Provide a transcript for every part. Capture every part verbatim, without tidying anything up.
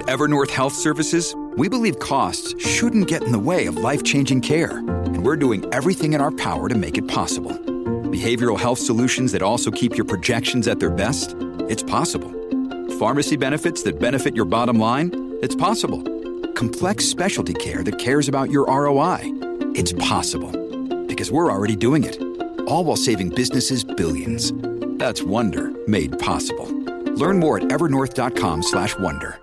At Evernorth Health Services, we believe costs shouldn't get in the way of life-changing care, and we're doing everything in our power to make it possible. Behavioral health solutions that also keep your projections at their best? It's possible. Pharmacy benefits that benefit your bottom line? It's possible. Complex specialty care that cares about your R O I? It's possible. Because we're already doing it. All while saving businesses billions. That's Wonder made possible. Learn more at evernorth.com slash wonder.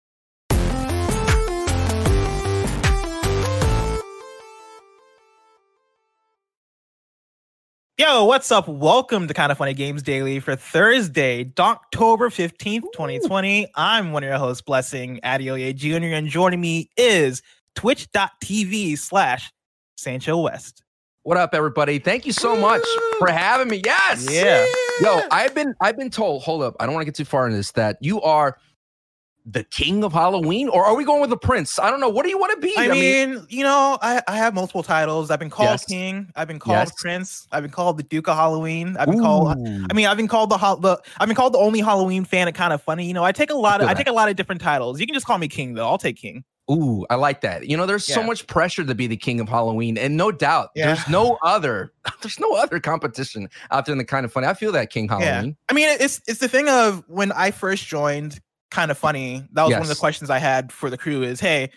Yo, what's up? Welcome to Kind of Funny Games Daily for Thursday, October fifteenth, twenty twenty. I'm one of your hosts, Blessing Adeoye Junior, and joining me is twitch.tv slash Sancho West. What up, everybody? Thank you so much for having me. Yes. Yeah. Yo, I've been I've been told, hold up, I don't want to get too far into this, that you are the king of Halloween, or are we going with the prince? I don't know. What do you want to be? I, I mean, mean, you know, I, I have multiple titles. I've been called yes. king. I've been called yes. prince. I've been called the Duke of Halloween. I've been Ooh. called. I mean, I've been called the, the I've been called the only Halloween fan at Kind of Funny. You know, I take a lot of I, I take a lot of different titles. You can just call me king, though. I'll take king. Ooh, I like that. You know, there's yeah. so much pressure to be the king of Halloween, and no doubt, yeah. there's no other, there's no other competition out there in the Kind of Funny. I feel that King Halloween. Yeah. I mean, it's it's the thing of when I first joined Kind of Funny, that was yes. one of the questions I had for the crew is, hey,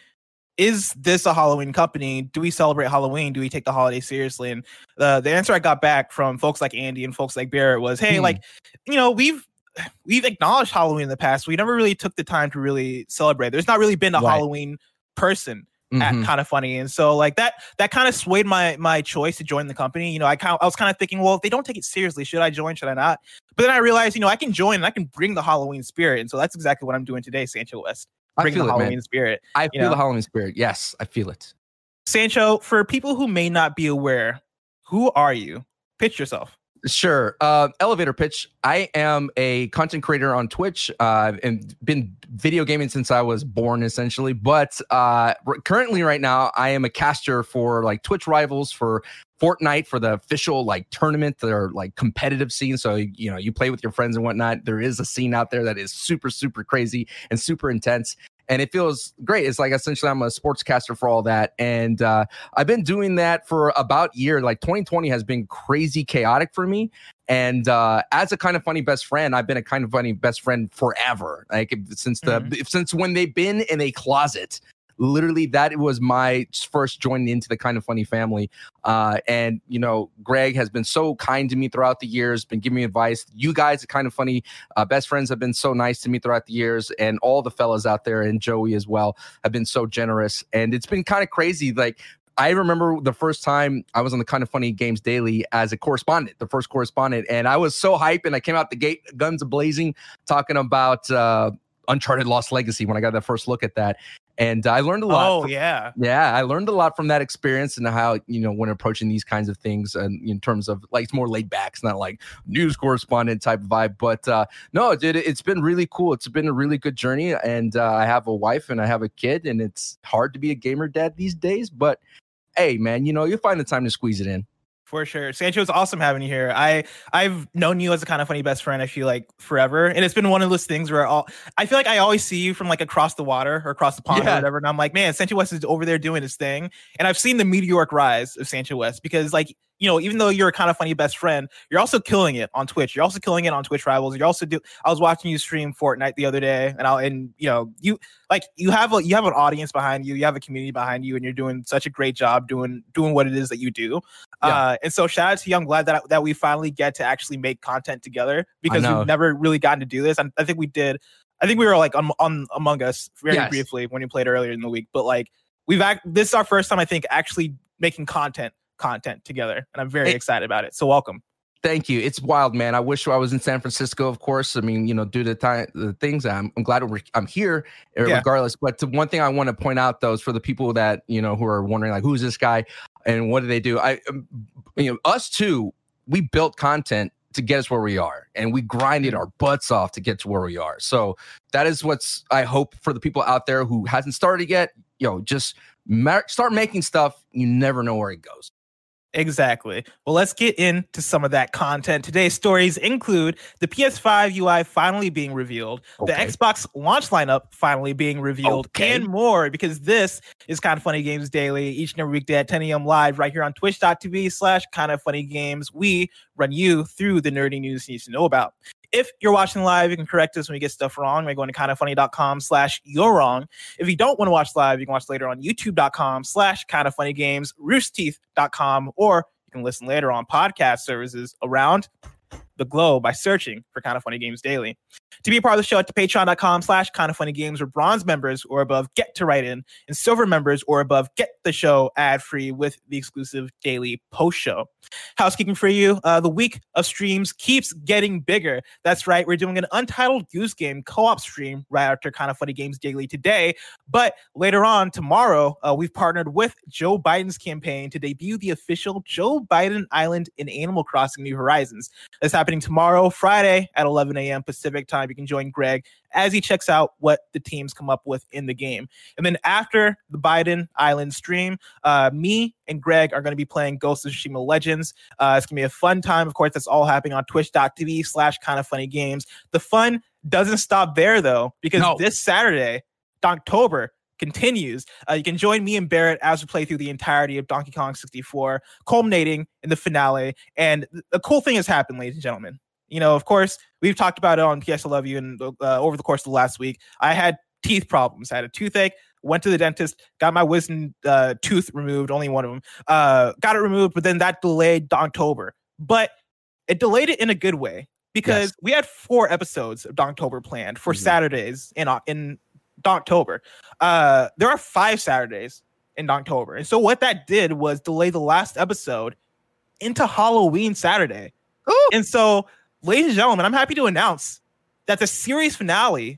is this a Halloween company? Do we celebrate Halloween? Do we take the holiday seriously? And the the answer I got back from folks like Andy and folks like Barrett was, hey, hmm. like, you know, we've we've acknowledged Halloween in the past. We never really took the time to really celebrate. There's not really been a right. Halloween person mm-hmm. at Kind of Funny, and so like that that kind of swayed my my choice to join the company. You know, I kind I was kind of thinking, well, if they don't take it seriously, should I join? Should I not? But then I realized, you know, I can join and I can bring the Halloween spirit, and so that's exactly what I'm doing today, Sancho West. Bring the it, Halloween man. spirit. I feel know? the Halloween spirit. Yes, I feel it. Sancho, for people who may not be aware, who are you? Pitch yourself. Sure. Uh, elevator pitch. I am a content creator on Twitch uh, and been video gaming since I was born, essentially. But uh, currently, right now, I am a caster for like Twitch Rivals for Fortnite, for the official like tournament, their like competitive scene. So, you know, you play with your friends and whatnot. There is a scene out there that is super, super crazy and super intense. And it feels great. It's like essentially I'm a sportscaster for all that. And uh, I've been doing that for about a year. Like twenty twenty has been crazy chaotic for me. And uh, as a Kind of Funny best friend, I've been a Kind of Funny best friend forever. Like since the mm-hmm. since when they've been in a closet. Literally, that was my first joining into the Kind of Funny family. Uh, and, you know, Greg has been so kind to me throughout the years, been giving me advice. You guys, the Kind of Funny uh, best friends, have been so nice to me throughout the years. And all the fellas out there, and Joey as well, have been so generous. And it's been kind of crazy. Like, I remember the first time I was on the Kind of Funny Games Daily as a correspondent, the first correspondent. And I was so hyped, and I came out the gate, guns a-blazing, talking about uh, Uncharted Lost Legacy when I got that first look at that. And I learned a lot. Oh, from, yeah. Yeah, I learned a lot from that experience and how, you know, when approaching these kinds of things and in terms of like, it's more laid back. It's not like news correspondent type vibe. But uh, no, dude, it's been really cool. It's been a really good journey. And uh, I have a wife and I have a kid, and it's hard to be a gamer dad these days. But hey, man, you know, you'll find the time to squeeze it in. For sure. Sancho, it's awesome having you here. I, I've known you as a Kind of Funny best friend, I feel like, forever. And it's been one of those things where I'll, I feel like I always see you from like across the water or across the pond yeah. or whatever. And I'm like, man, Sancho West is over there doing his thing. And I've seen the meteoric rise of Sancho West because, like, you know, even though you're a Kind of Funny best friend, you're also killing it on Twitch. You're also killing it on Twitch Rivals. You're also do. I was watching you stream Fortnite the other day, and I and you know, you like you have a you have an audience behind you. You have a community behind you, and you're doing such a great job doing doing what it is that you do. Yeah. Uh, and so, shout out to you. I'm glad that that we finally get to actually make content together because we've never really gotten to do this. I, I think we did. I think we were like on, on Among Us very yes. briefly when you played earlier in the week, but like we've act. This is our first time, I think, actually making content. content together, and I'm very it, excited about it. So welcome. Thank you. It's wild, man. I wish I was in San Francisco, of course. I mean, you know, due to time, the things, I'm, I'm glad we're, I'm here yeah. regardless. But the one thing I want to point out, though, is for the people that, you know, who are wondering, like, who's this guy and what do they do? I, you know, us too, we built content to get us where we are, and we grinded our butts off to get to where we are. So that is what's, I hope, for the people out there who hasn't started yet, you know, just ma- start making stuff. You never know where it goes. Exactly. Well, let's get into some of that content. Today's stories include the P S five U I finally being revealed, okay. the Xbox launch lineup finally being revealed, okay. and more, because this is Kind of Funny Games Daily, each and every weekday at ten a.m. live right here on twitch.tv slash Kind of Funny Games. We run you through the nerdy news you need to know about. If you're watching live, you can correct us when we get stuff wrong by going to kindoffunny.com slash you're wrong. If you don't want to watch live, you can watch later on youtube.com slash kindoffunnygames, roosterteeth dot com, or you can listen later on podcast services around the globe by searching for Kind of Funny Games Daily. To be a part of the show, at the patreon.com slash Kind of Funny Games, where bronze members or above get to write in, and silver members or above get the show ad-free with the exclusive daily post show. Housekeeping for you, uh, the week of streams keeps getting bigger. That's right, we're doing an Untitled Goose Game co-op stream right after Kind of Funny Games Daily today, but later on tomorrow, uh, we've partnered with Joe Biden's campaign to debut the official Joe Biden Island in Animal Crossing New Horizons. That's happening tomorrow, Friday at eleven a.m. Pacific time. You can join Greg as he checks out what the teams come up with in the game. And then after the Biden Island stream, uh, me and Greg are going to be playing Ghost of Tsushima Legends. Uh, it's going to be a fun time. Of course, that's all happening on twitch.tv slash Kind of Funny Games. The fun doesn't stop there, though, because no. this Saturday, October, continues. Uh, you can join me and Barrett as we play through the entirety of Donkey Kong sixty-four, culminating in the finale. And the cool thing has happened, ladies and gentlemen. You know, of course, we've talked about it on P S I Love You and uh, over the course of the last week. I had teeth problems. I had a toothache, went to the dentist, got my wisdom uh, tooth removed, only one of them. Uh, got it removed, but then that delayed Donktober. But it delayed it in a good way, because yes. we had four episodes of Donktober planned for mm-hmm. Saturdays in, in Donktober. Uh, there are five Saturdays in Donktober. And so what that did was delay the last episode into Halloween Saturday. Ooh. And so, ladies and gentlemen, I'm happy to announce that the series finale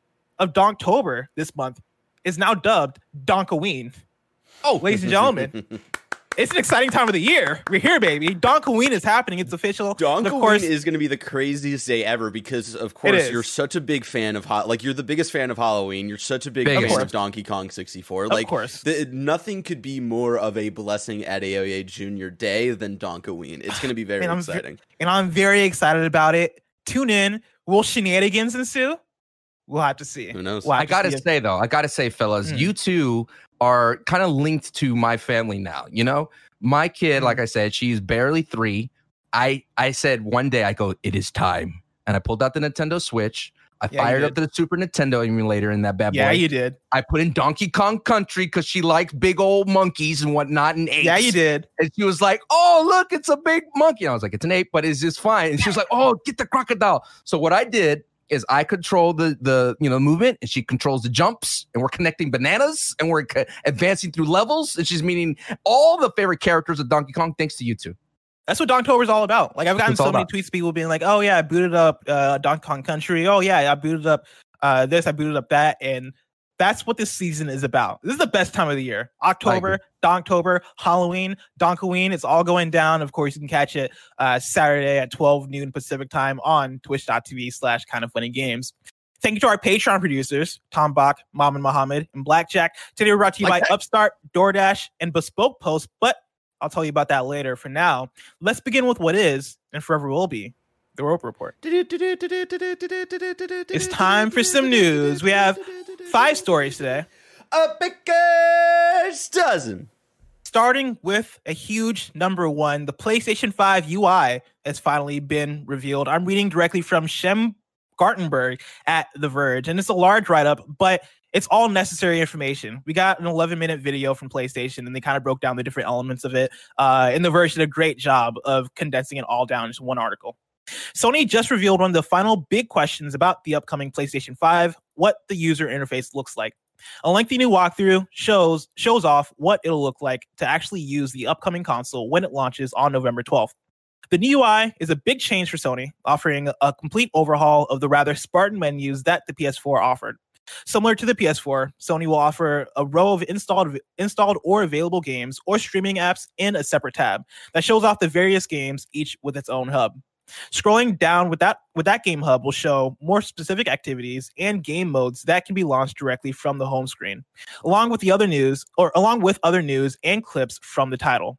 of Donktober this month is now dubbed Donkoween. Oh, ladies and gentlemen, it's an exciting time of the year. We're here, baby. Donkoween is happening. It's official. Donkoween is going to be the craziest day ever, because, of course, you're such a big fan of ho- like you're the biggest fan of Halloween. You're such a big Biggest. fan of Donkey Kong sixty-four. Of like, course, the, nothing could be more of a blessing at A O A Junior Day than Donkoween. It's going to be very and exciting, ve- and I'm very excited about it. Tune in. Will shenanigans ensue? We'll have to see. Who knows? We'll I gotta say though, I gotta say, fellas, mm. you two are kind of linked to my family now. You know, my kid, mm. like I said, she's barely three. I I said one day, I go, it is time, and I pulled out the Nintendo Switch. I yeah, fired up the Super Nintendo emulator in that bad yeah, boy. Yeah, you did. I put in Donkey Kong Country because she likes big old monkeys and whatnot and apes. Yeah, you did. And she was like, oh, look, it's a big monkey. And I was like, it's an ape, but it's just fine. And she was like, oh, get the crocodile. So what I did is I control the the you know movement, and she controls the jumps, and we're connecting bananas, and we're c- advancing through levels, and she's meeting all the favorite characters of Donkey Kong thanks to you two. That's what Donktober is all about. Like, I've gotten so many about. tweets, people being like, oh yeah, I booted up uh, Donkey Kong Country. Oh yeah, I booted up uh, this, I booted up that. And that's what this season is about. This is the best time of the year. October, Donktober, Halloween, Donkoween. It's all going down. Of course, you can catch it uh, Saturday at twelve noon Pacific time on twitch.tv slash Kind of Funny Games. Thank you to our Patreon producers, Tom Bach, Mom and Muhammad, and Blackjack. Today we're brought to you like by that. Upstart, DoorDash, and Bespoke Post, but I'll tell you about that later. For now, let's begin with what is, and forever will be, the Roper Report. It's time for some news. We have five stories today. A baker's dozen. Starting with a huge number one, the PlayStation five U I has finally been revealed. I'm reading directly from Shem Gartenberg at The Verge, and it's a large write-up, but it's all necessary information. We got an eleven minute video from PlayStation, and they kind of broke down the different elements of it. Uh, and The Verge did a great job of condensing it all down into one article. Sony just revealed one of the final big questions about the upcoming PlayStation five, what the user interface looks like. A lengthy new walkthrough shows shows off what it'll look like to actually use the upcoming console when it launches on November twelfth. The new U I is a big change for Sony, offering a complete overhaul of the rather Spartan menus that the P S four offered. Similar to the P S four, Sony will offer a row of installed installed or available games or streaming apps in a separate tab that shows off the various games, each with its own hub. Scrolling down with that with that game hub will show more specific activities and game modes that can be launched directly from the home screen, along with the other news or along with other news and clips from the title.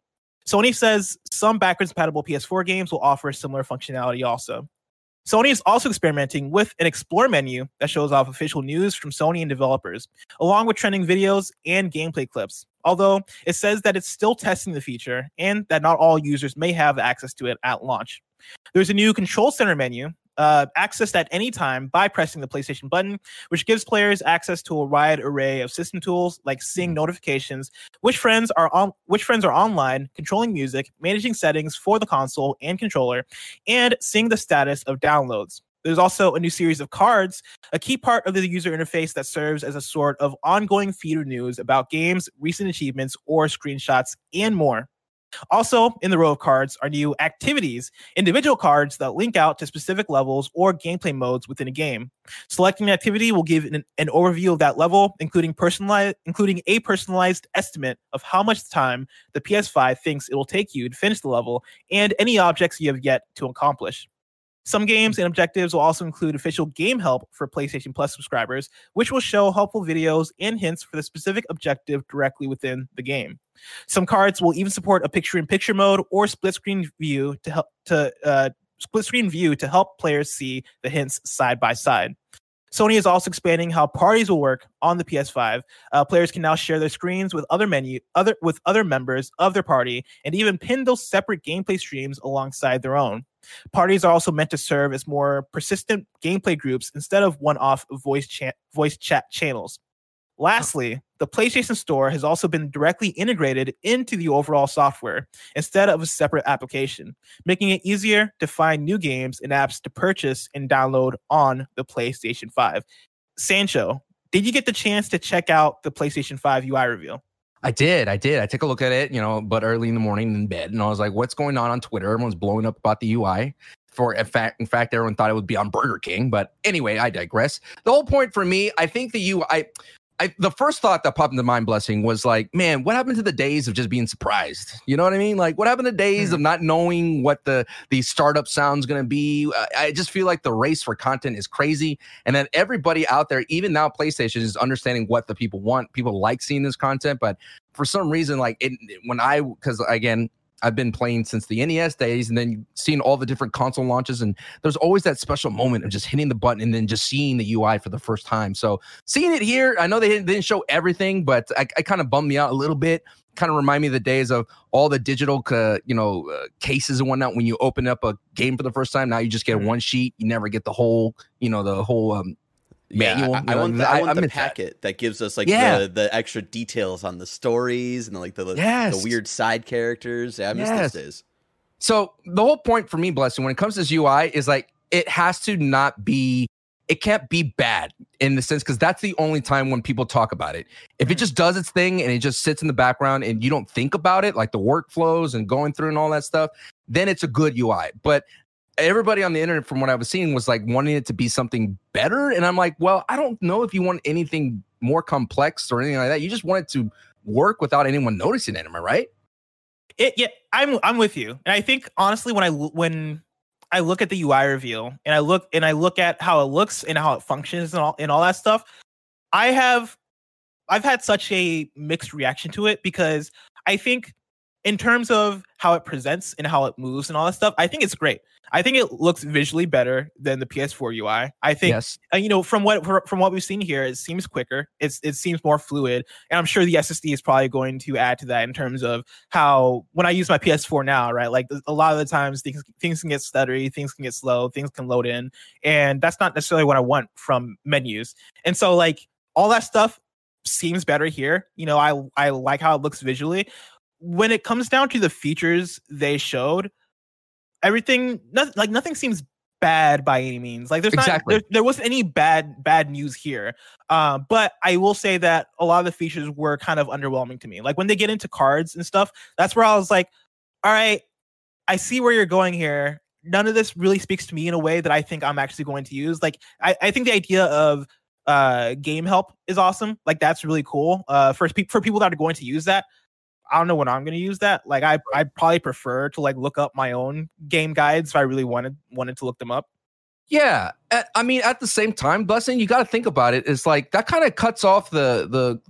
Sony says some backwards compatible P S four games will offer similar functionality also. Sony is also experimenting with an Explore menu that shows off official news from Sony and developers, along with trending videos and gameplay clips, although it says that it's still testing the feature and that not all users may have access to it at launch. There's a new Control Center menu, uh, accessed at any time by pressing the PlayStation button, which gives players access to a wide array of system tools like seeing notifications, which friends are on, which friends are online, controlling music, managing settings for the console and controller, and seeing the status of downloads. There's also a new series of cards, a key part of the user interface that serves as a sort of ongoing feed of news about games, recent achievements, or screenshots, and more. Also, in the row of cards are new activities, individual cards that link out to specific levels or gameplay modes within a game. Selecting an activity will give an, an overview of that level, including personalized, including a personalized estimate of how much time the P S five thinks it will take you to finish the level and any objects you have yet to accomplish. Some games and objectives will also include official game help for PlayStation Plus subscribers, which will show helpful videos and hints for the specific objective directly within the game. Some cards will even support a picture-in-picture mode or split-screen view to help to uh, split-screen view to help players see the hints side by side. Sony is also expanding how parties will work on the P S five. Uh, players can now share their screens with other menu, other with other members of their party, and even pin those separate gameplay streams alongside their own. Parties are also meant to serve as more persistent gameplay groups instead of one-off voice chat voice chat channels. Lastly, the PlayStation Store has also been directly integrated into the overall software instead of a separate application, making it easier to find new games and apps to purchase and download on the PlayStation five. Sancho, did you get the chance to check out the PlayStation five U I reveal? I did. I did. I took a look at it, you know, but early in the morning in bed, and I was like, what's going on on Twitter? Everyone's blowing up about the U I. For in fact, in fact, everyone thought it would be on Burger King. But anyway, I digress. The whole point for me, I think the U I... I, the first thought that popped into mind, Blessing, was like, man, what happened to the days of just being surprised? You know what I mean? Like, what happened to days mm-hmm. of not knowing what the, the startup sound's going to be? I, I just feel like the race for content is crazy. And then everybody out there, even now PlayStation, is understanding what the people want. People like seeing this content. But for some reason, like, it, when I, because again, I've been playing since the N E S days and then seeing all the different console launches. And there's always that special moment of just hitting the button and then just seeing the U I for the first time. So seeing it here, I know they didn't, they didn't show everything, but I, I kind of bummed me out a little bit. Kind of remind me of the days of all the digital, uh, you know, uh, cases and whatnot. When you open up a game for the first time, now you just get one sheet. You never get the whole, you know, the whole um, manual. Yeah, I, I want the, I, I want the packet that. that gives us like yeah. the, the extra details on the stories and like the yes. the weird side characters. Yeah, I miss yes. those days. So the whole point for me, Blessing, when it comes to this U I is like it has to not be, it can't be bad in the sense because that's the only time when people talk about it. If it just does its thing and it just sits in the background and you don't think about it, like the workflows and going through and all that stuff, then it's a good U I. But everybody on the internet, from what I was seeing, was like wanting it to be something better. And I'm like, well, I don't know if you want anything more complex or anything like that. You just want it to work without anyone noticing it. Am I right? It, yeah, I'm I'm with you. And I think honestly, when I when I look at the U I reveal and I look and I look at how it looks and how it functions and all and all that stuff, I have I've had such a mixed reaction to it because I think in terms of how it presents and how it moves and all that stuff, I think it's great. I think it looks visually better than the P S four U I. I think, yes. uh, you know, from what from what we've seen here, it seems quicker. It's it seems more fluid, and I'm sure the S S D is probably going to add to that in terms of how when I use my P S four now, right? Like a lot of the times things things can get stuttery, things can get slow, things can load in, and that's not necessarily what I want from menus. And so, like all that stuff seems better here. You know, I I like how it looks visually. When it comes down to the features they showed, everything nothing, like nothing seems bad by any means. Like there's exactly. not there, there wasn't any bad bad news here. Uh, but I will say that a lot of the features were kind of underwhelming to me. Like when they get into cards and stuff, that's where I was like, all right, I see where you're going here. None of this really speaks to me in a way that I think I'm actually going to use. Like I, I think the idea of uh, game help is awesome. Like that's really cool. Uh, for pe- for people that are going to use that. I don't know when I'm going to use that. Like I, I probably prefer to like look up my own game guides if I really wanted wanted to look them up. Yeah, I mean, at the same time, Blessing, you got to think about it. It's like that kind of cuts off the the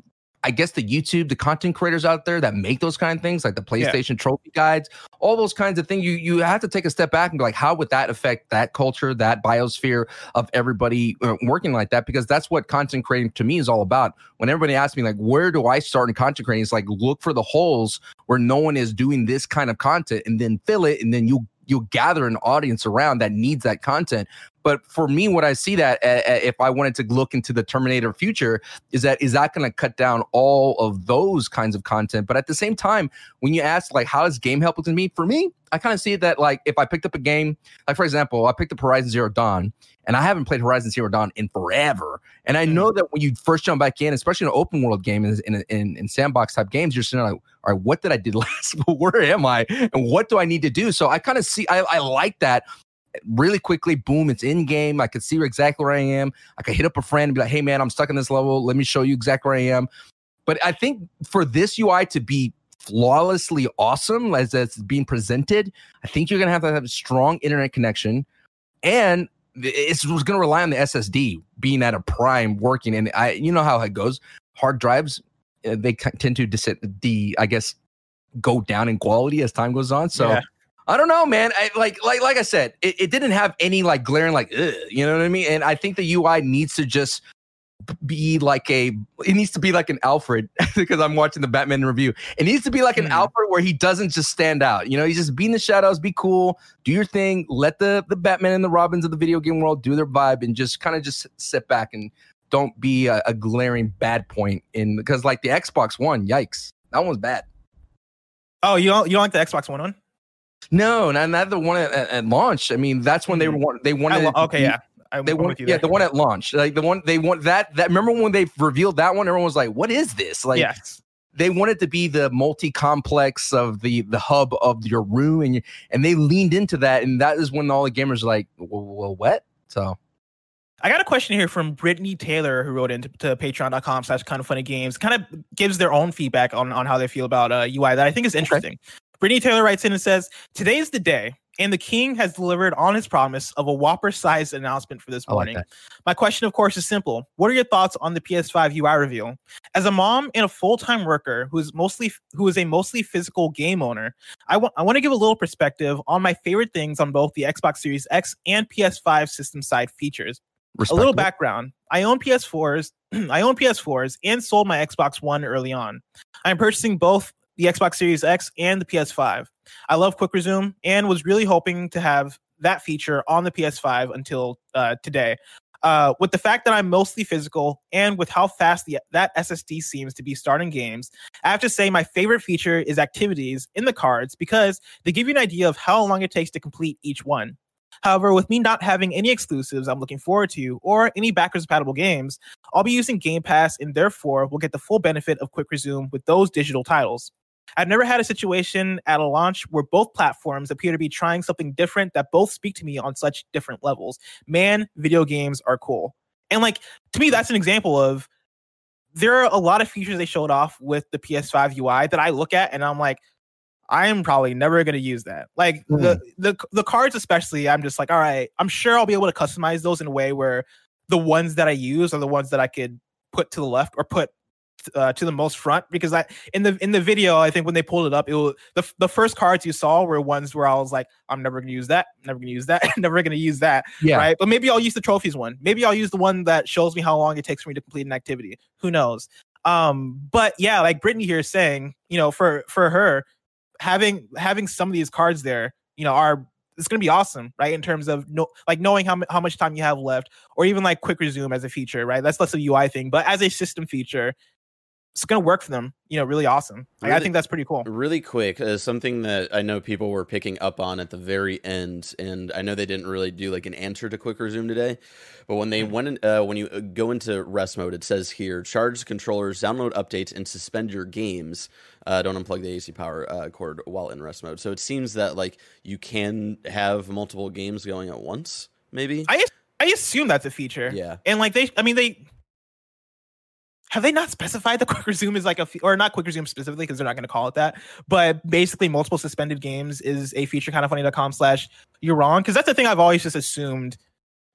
I guess the YouTube, the content creators out there that make those kind of things, like the PlayStation yeah. trophy guides, all those kinds of things, you you have to take a step back and be like, how would that affect that culture, that biosphere of everybody uh, working like that? Because that's what content creating to me is all about. When everybody asks me, like, where do I start in content creating? It's like, look for the holes where no one is doing this kind of content and then fill it, and then you you'll gather an audience around that needs that content. But for me, what I see that uh, if I wanted to look into the Terminator future is that is that going to cut down all of those kinds of content? But at the same time, when you ask like, how does game help with me? For me, I kind of see that like if I picked up a game, like for example, I picked up Horizon Zero Dawn, and I haven't played Horizon Zero Dawn in forever. And I know that when you first jump back in, especially in an open world game in in, in, in sandbox type games, you're sitting like, all right, what did I do last? Where am I? And what do I need to do? So I kind of see, I, I like that. Really quickly, boom, it's in game. I could see exactly where I am. I could hit up a friend and be like, hey man, I'm stuck in this level. Let me show you exactly where I am. But I think for this U I to be flawlessly awesome as it's being presented, I think you're going to have to have a strong internet connection. And it's going to rely on the S S D being at a prime working. And I, you know how it goes. Hard drives, uh, they tend to, dis- de, I guess, go down in quality as time goes on. So yeah. I don't know, man. I, like, like, like I said, it, it didn't have any like glaring, like, ugh, you know what I mean? And I think the U I needs to just be like a, it needs to be like an Alfred because I'm watching the Batman review. It needs to be like an mm. Alfred where he doesn't just stand out. You know, he's just be in the shadows, be cool, do your thing, let the the Batman and the Robins of the video game world do their vibe, and just kind of just sit back and don't be a, a glaring bad point in, because like the Xbox One, yikes, that one's bad. Oh, you don't you don't like the Xbox One one? No, not, not the one at, at launch. I mean, that's when they were they wanted. Lo- okay, yeah, I, they want yeah the one at launch, like the one they want that that. Remember when they revealed that one? Everyone was like, "What is this?" Like, yes. They wanted to be the multi-complex of the the hub of your room, and you, and they leaned into that, and that is when all the gamers are like, "Well, well what?" So. I got a question here from Brittany Taylor, who wrote into to patreon.com slash kind of funny games, kind of gives their own feedback on, on how they feel about uh, U I that I think is interesting. Okay. Brittany Taylor writes in and says, today is the day, and the king has delivered on his promise of a Whopper-sized announcement for this morning. Like My question, of course, is simple. What are your thoughts on the P S five U I reveal? As a mom and a full-time worker who is mostly who is a mostly physical game owner, I want I want to give a little perspective on my favorite things on both the Xbox Series X and P S five system side features. A little background. I own P S fours. I own P S fours and sold my Xbox One early on. I'm purchasing both the Xbox Series X and the P S five. I love Quick Resume and was really hoping to have that feature on the P S five until uh, today. Uh, with the fact that I'm mostly physical and with how fast the, that S S D seems to be starting games, I have to say my favorite feature is activities in the cards because they give you an idea of how long it takes to complete each one. However, with me not having any exclusives I'm looking forward to or any backwards compatible games, I'll be using Game Pass and therefore will get the full benefit of Quick Resume with those digital titles. I've never had a situation at a launch where both platforms appear to be trying something different that both speak to me on such different levels. Man, video games are cool. And like, to me, that's an example of there are a lot of features they showed off with the P S five U I that I look at and I'm like, I am probably never going to use that. Like mm. the, the the cards especially, I'm just like, all right, I'm sure I'll be able to customize those in a way where the ones that I use are the ones that I could put to the left or put uh, to the most front. Because I in the in the video, I think when they pulled it up, it was, the the first cards you saw were ones where I was like, I'm never going to use that, never going to use that, never going to use that. Yeah. Right. But maybe I'll use the trophies one. Maybe I'll use the one that shows me how long it takes for me to complete an activity. Who knows? Um, but yeah, like Brittany here is saying, you know, for for her. having having some of these cards there, you know, are it's going to be awesome, right? In terms of no, like knowing how how much time you have left, or even like Quick Resume as a feature, right? That's less a U I thing, but as a system feature, it's going to work for them. You know, really awesome. Like, really, I think that's pretty cool. Really quick, uh, something that I know people were picking up on at the very end, and I know they didn't really do like an answer to Quick Resume today, but when they mm-hmm. went in, uh, when you go into rest mode, it says here, charge controllers, download updates, and suspend your games. Uh, don't unplug the A C power uh, cord while in rest mode. So it seems that like you can have multiple games going at once. Maybe I I assume that's a feature. Yeah, and like they, I mean they. Have they not specified the Quick Resume is like a, or not Quick Resume specifically because they're not going to call it that, but basically multiple suspended games is a feature kind of funny dot com slash you're wrong. Because that's the thing I've always just assumed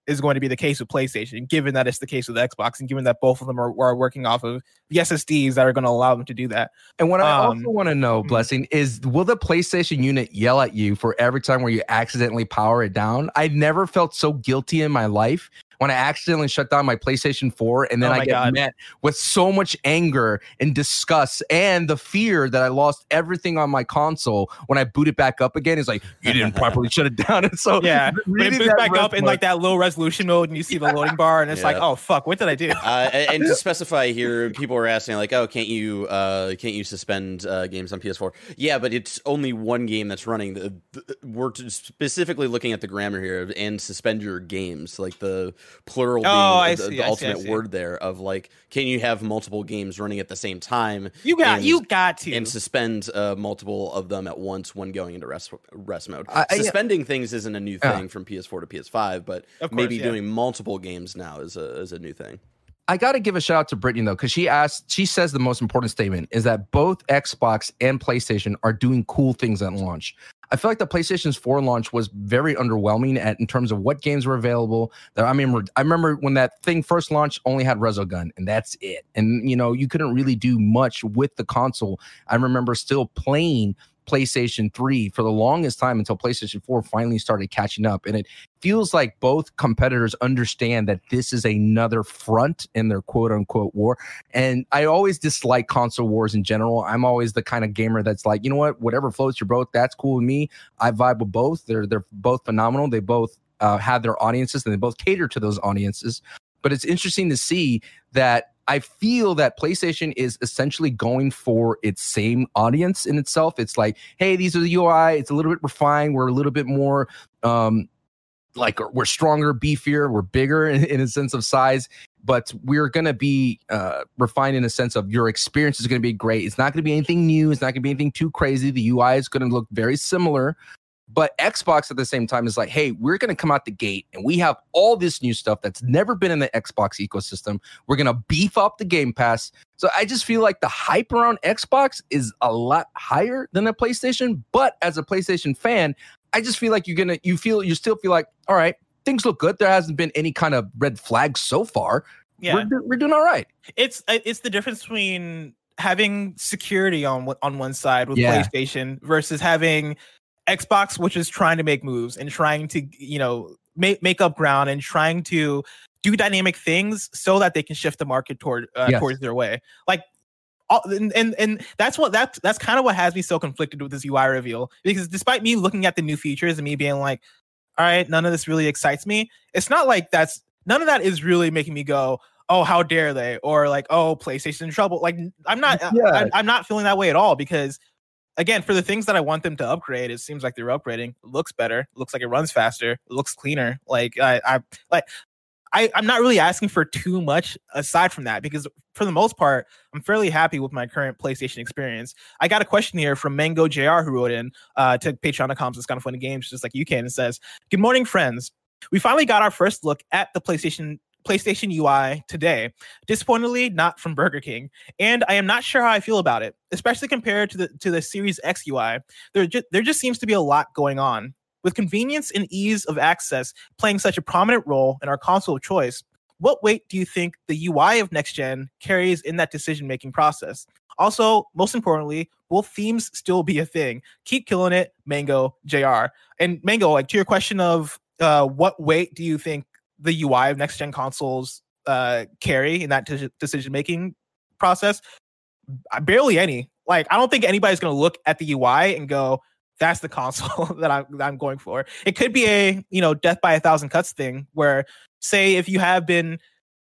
is going to be the case with PlayStation, given that it's the case with Xbox, and given that both of them are, are working off of the S S Ds that are going to allow them to do that. And what I um, also want to know, Blessing, is will the PlayStation unit yell at you for every time where you accidentally power it down? I never felt so guilty in my life when I accidentally shut down my PlayStation four, and then oh I get God. met with so much anger and disgust and the fear that I lost everything on my console when I boot it back up again. It's like, you didn't properly shut it down. And so yeah, when it boots back up in like that low resolution mode and you see the loading bar and it's yeah. like, oh fuck, what did I do? Uh, and, and to specify here, people were asking like, oh, can't you uh, can't you suspend uh, games on P S four? Yeah, but it's only one game that's running. The, the, we're specifically looking at the grammar here, and suspend your games, like the plural being oh, I the, see, the I ultimate see, I see. word there of like, can you have multiple games running at the same time? You got and, you got to and suspend uh, multiple of them at once when going into rest rest mode. I, I, Suspending yeah. things isn't a new thing uh, from P S four to P S five, but course, maybe yeah. doing multiple games now is a is a new thing. I got to give a shout out to Brittany, though, because she asked, she says the most important statement is that both Xbox and PlayStation are doing cool things at launch. I feel like the PlayStation's four launch was very underwhelming at, in terms of what games were available. There, I mean, I remember when that thing first launched, only had Resogun, and that's it. And, you know, you couldn't really do much with the console. I remember still playing PlayStation three for the longest time until PlayStation four finally started catching up. And it feels like both competitors understand that this is another front in their quote unquote war. And I always dislike console wars in general. I'm always the kind of gamer that's like, you know what, whatever floats your boat, that's cool with me. I vibe with both. They're they're both phenomenal. They both uh, have their audiences and they both cater to those audiences. But it's interesting to see that I feel that PlayStation is essentially going for its same audience in itself. It's like, hey, these are the U I. It's a little bit refined. We're a little bit more um, like we're stronger, beefier, we're bigger in, in a sense of size, but we're going to be uh, refined in a sense of your experience is going to be great. It's not going to be anything new. It's not going to be anything too crazy. The U I is going to look very similar. But Xbox at the same time is like, hey, we're going to come out the gate and we have all this new stuff that's never been in the Xbox ecosystem. We're going to beef up the Game Pass. So I just feel like the hype around Xbox is a lot higher than a PlayStation. But as a PlayStation fan, I just feel like you're going to, you feel, you still feel like, all right, things look good. There hasn't been any kind of red flags so far. Yeah. We're, we're doing all right. It's, it's the difference between having security on, on one side with yeah. PlayStation versus having Xbox, which is trying to make moves and trying to, you know, make make up ground and trying to do dynamic things so that they can shift the market toward uh, yes. towards their way. Like, all, and, and and that's what that's that's kind of what has me so conflicted with this U I reveal, because despite me looking at the new features and me being like, all right, none of this really excites me. It's not like that's none of that is really making me go, oh, how dare they, or like, oh, PlayStation in trouble. Like, I'm not, yeah. I, I'm not feeling that way at all, because again, for the things that I want them to upgrade, it seems like they're upgrading. It looks better. It looks like it runs faster. It looks cleaner. Like I, I like, I, I'm not really asking for too much aside from that, because for the most part, I'm fairly happy with my current PlayStation experience. I got a question here from Mango J R, who wrote in uh, to patreon dot com. It's kind of funny games, just like you can. It says, "Good morning, friends. We finally got our first look at the PlayStation PlayStation U I today. Disappointingly, not from Burger King, and I am not sure how I feel about it, especially compared to the to the Series X U I. There just there just seems to be a lot going on. With convenience and ease of access playing such a prominent role in our console of choice, what weight do you think the U I of next gen carries in that decision-making process? Also, most importantly, will themes still be a thing? Keep killing it, Mango J R." And Mango, like, to your question of uh, what weight do you think the U I of next gen consoles uh, carry in that t- decision-making process? Barely any. Like, I don't think anybody's going to look at the U I and go, that's the console that I'm, that I'm going for. It could be a, you know, death by a thousand cuts thing where, say, if you have been,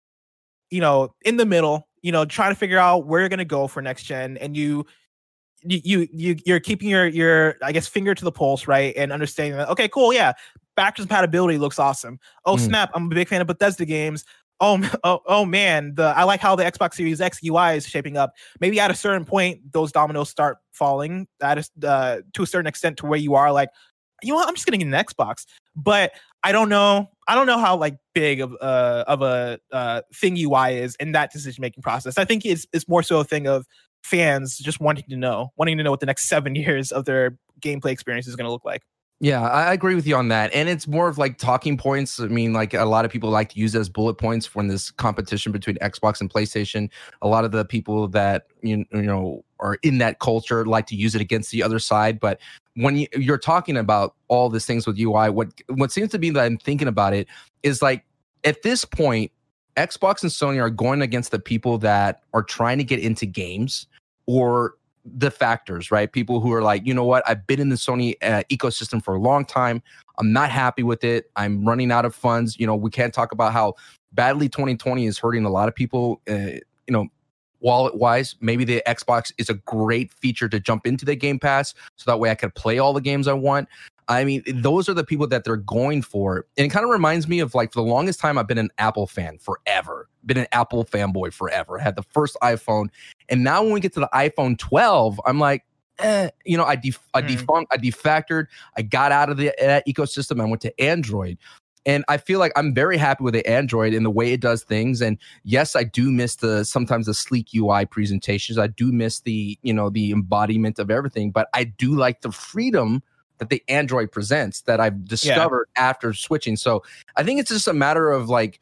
you know, in the middle, you know, trying to figure out where you're going to go for next gen, and you, you, you, you're keeping your, your, I guess, finger to the pulse, right? And understanding that, okay, cool. Yeah. Backwards compatibility looks awesome. Oh, mm. snap. I'm a big fan of Bethesda games. Oh, oh, oh man, the I like how the Xbox Series X U I is shaping up. Maybe at a certain point, those dominoes start falling at a, uh, to a certain extent to where you are like, you know what, I'm just gonna get an Xbox. But I don't know. I don't know how like big of uh, of a uh, thing U I is in that decision making process. I think it's it's more so a thing of fans just wanting to know, wanting to know what the next seven years of their gameplay experience is going to look like. Yeah, I agree with you on that. And it's more of like talking points. I mean, like a lot of people like to use it as bullet points when this competition between Xbox and PlayStation. A lot of the people that, you, you know, are in that culture like to use it against the other side. But when you, you're talking about all these things with U I, what what seems to be that I'm thinking about it is like at this point, Xbox and Sony are going against the people that are trying to get into games or the factors, right? People who are like, you know what, I've been in the Sony uh, ecosystem for a long time. I'm not happy with it. I'm running out of funds. You know, we can't talk about how badly twenty twenty is hurting a lot of people, uh, you know, wallet wise. Maybe the Xbox is a great feature to jump into the Game Pass so that way I can play all the games I want. I mean, those are the people that they're going for. And it kind of reminds me of like for the longest time, I've been an Apple fan forever, been an Apple fanboy forever, had the first iPhone. And now when we get to the iPhone twelve, I'm like, eh, you know, I, def- I Mm. defunked, I defactored, I got out of the, that ecosystem. I went to Android. And I feel like I'm very happy with the Android and the way it does things. And yes, I do miss the sometimes the sleek U I presentations. I do miss the, you know, the embodiment of everything. But I do like the freedom that the Android presents that I've discovered yeah. after switching. So I think it's just a matter of like,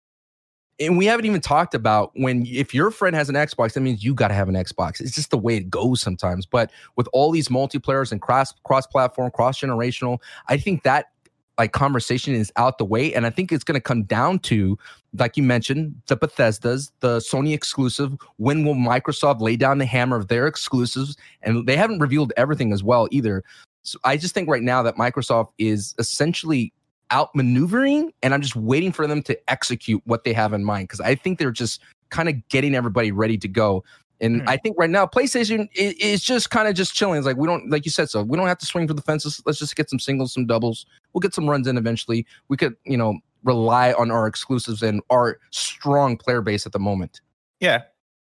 and we haven't even talked about when, if your friend has an Xbox, that means you got to have an Xbox. It's just the way it goes sometimes. But with all these multiplayers and cross cross platform, cross generational, I think that like conversation is out the way. And I think it's going to come down to, like you mentioned, the Bethesdas, the Sony exclusive. When will Microsoft lay down the hammer of their exclusives? And they haven't revealed everything as well either. So I just think right now that Microsoft is essentially outmaneuvering, and I'm just waiting for them to execute what they have in mind, because I think they're just kind of getting everybody ready to go. And mm. I think right now PlayStation is, is just kind of just chilling. It's like we don't, like you said, so we don't have to swing for the fences. Let's just get some singles, some doubles. We'll get some runs in eventually. We could, you know, rely on our exclusives and our strong player base at the moment. Yeah,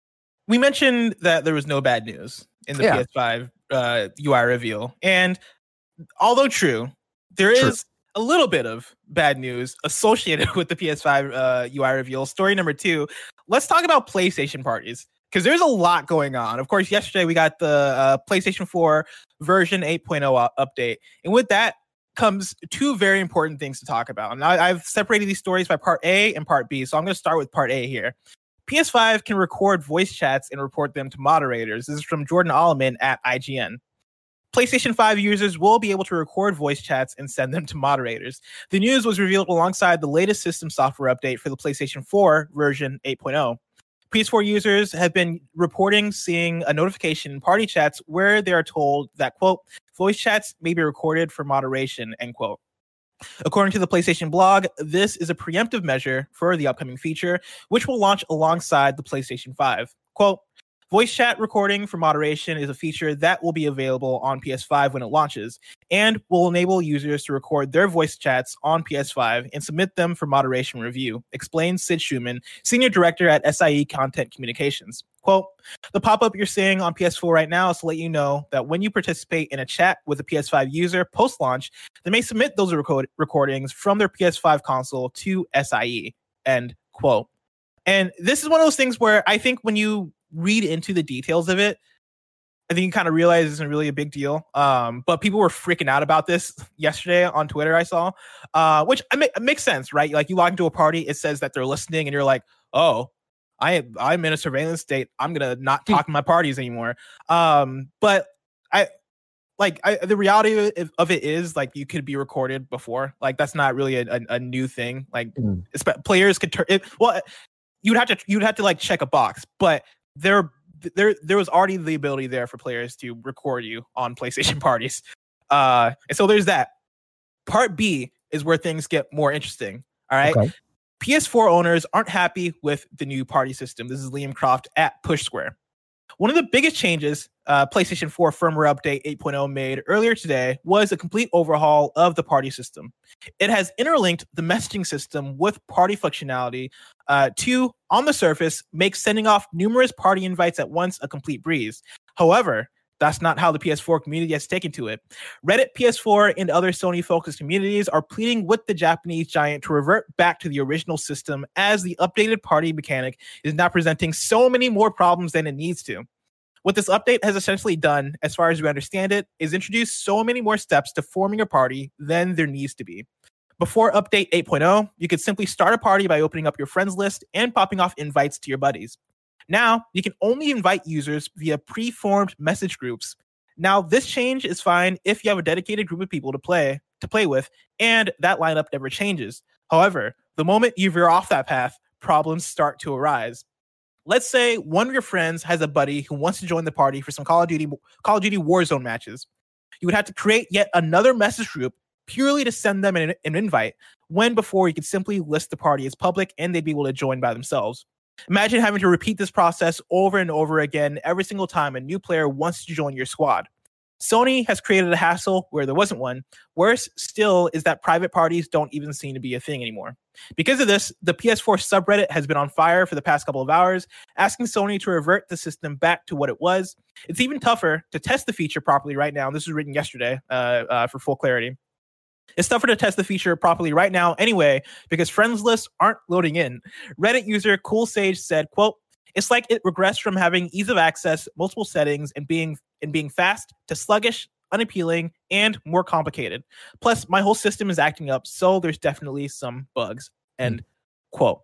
we mentioned that there was no bad news in the yeah. P S five uh, U I reveal, and although true, there true. is a little bit of bad news associated with the P S five uh, U I reveal. Story number two. Let's talk about PlayStation parties, because there's a lot going on. Of course, yesterday we got the uh, PlayStation four version eight point oh update, and with that comes two very important things to talk about. And I, I've separated these stories by part A and part B, so I'm going to start with part A here. P S five can record voice chats and report them to moderators. This is from Jordan Alleman at I G N. PlayStation five users will be able to record voice chats and send them to moderators. The news was revealed alongside the latest system software update for the PlayStation four version eight point oh. P S four users have been reporting seeing a notification in party chats where they are told that, quote, voice chats may be recorded for moderation, end quote. According to the PlayStation blog, this is a preemptive measure for the upcoming feature, which will launch alongside the PlayStation five. Quote, voice chat recording for moderation is a feature that will be available on P S five when it launches, and will enable users to record their voice chats on P S five and submit them for moderation review, explains Sid Schumann, Senior Director at S I E Content Communications. Quote, the pop-up you're seeing on P S four right now is to let you know that when you participate in a chat with a P S five user post-launch, they may submit those record- recordings from their P S five console to S I E, end quote. And this is one of those things where I think when you read into the details of it, I think you kind of realize it's isn't really a big deal. Um, but people were freaking out about this yesterday on Twitter, I saw, uh, which I ma- it makes sense, right? Like you log into a party, it says that they're listening, and you're like, oh, I, I'm in a surveillance state. I'm going to not talk in my parties anymore. Um, but I like I, the reality of, of it is like you could be recorded before. Like that's not really a, a, a new thing. Like mm. players could turn it. Well, you'd have to you'd have to like check a box, but there there there was already the ability there for players to record you on PlayStation parties. Uh, and so there's that. Part B is where things get more interesting. All right. Okay. P S four owners aren't happy with the new party system. This is Liam Croft at Push Square. One of the biggest changes uh, PlayStation four firmware update eight point oh made earlier today was a complete overhaul of the party system. It has interlinked the messaging system with party functionality uh, to, on the surface, make sending off numerous party invites at once a complete breeze. However, that's not how the P S four community has taken to it. Reddit, P S four, and other Sony-focused communities are pleading with the Japanese giant to revert back to the original system, as the updated party mechanic is now presenting so many more problems than it needs to. What this update has essentially done, as far as we understand it, is introduce so many more steps to forming a party than there needs to be. Before update eight point oh, you could simply start a party by opening up your friends list and popping off invites to your buddies. Now, you can only invite users via pre-formed message groups. Now, this change is fine if you have a dedicated group of people to play to play with, and that lineup never changes. However, the moment you veer off that path, problems start to arise. Let's say one of your friends has a buddy who wants to join the party for some Call of Duty Call of Duty Warzone matches. You would have to create yet another message group purely to send them an, an invite, when before you could simply list the party as public and they'd be able to join by themselves. Imagine having to repeat this process over and over again every single time a new player wants to join your squad. Sony has created a hassle where there wasn't one. Worse still is that private parties don't even seem to be a thing anymore. Because of this, the P S four subreddit has been on fire for the past couple of hours, asking Sony to revert the system back to what it was. It's even tougher to test the feature properly right now. This was written yesterday uh, uh, for full clarity. It's tougher to test the feature properly right now anyway, because friends lists aren't loading in. Reddit user Cool Sage said, quote, "It's like it regressed from having ease of access, multiple settings, and being and being fast to sluggish, unappealing, and more complicated. Plus, my whole system is acting up, so there's definitely some bugs." End mm. quote.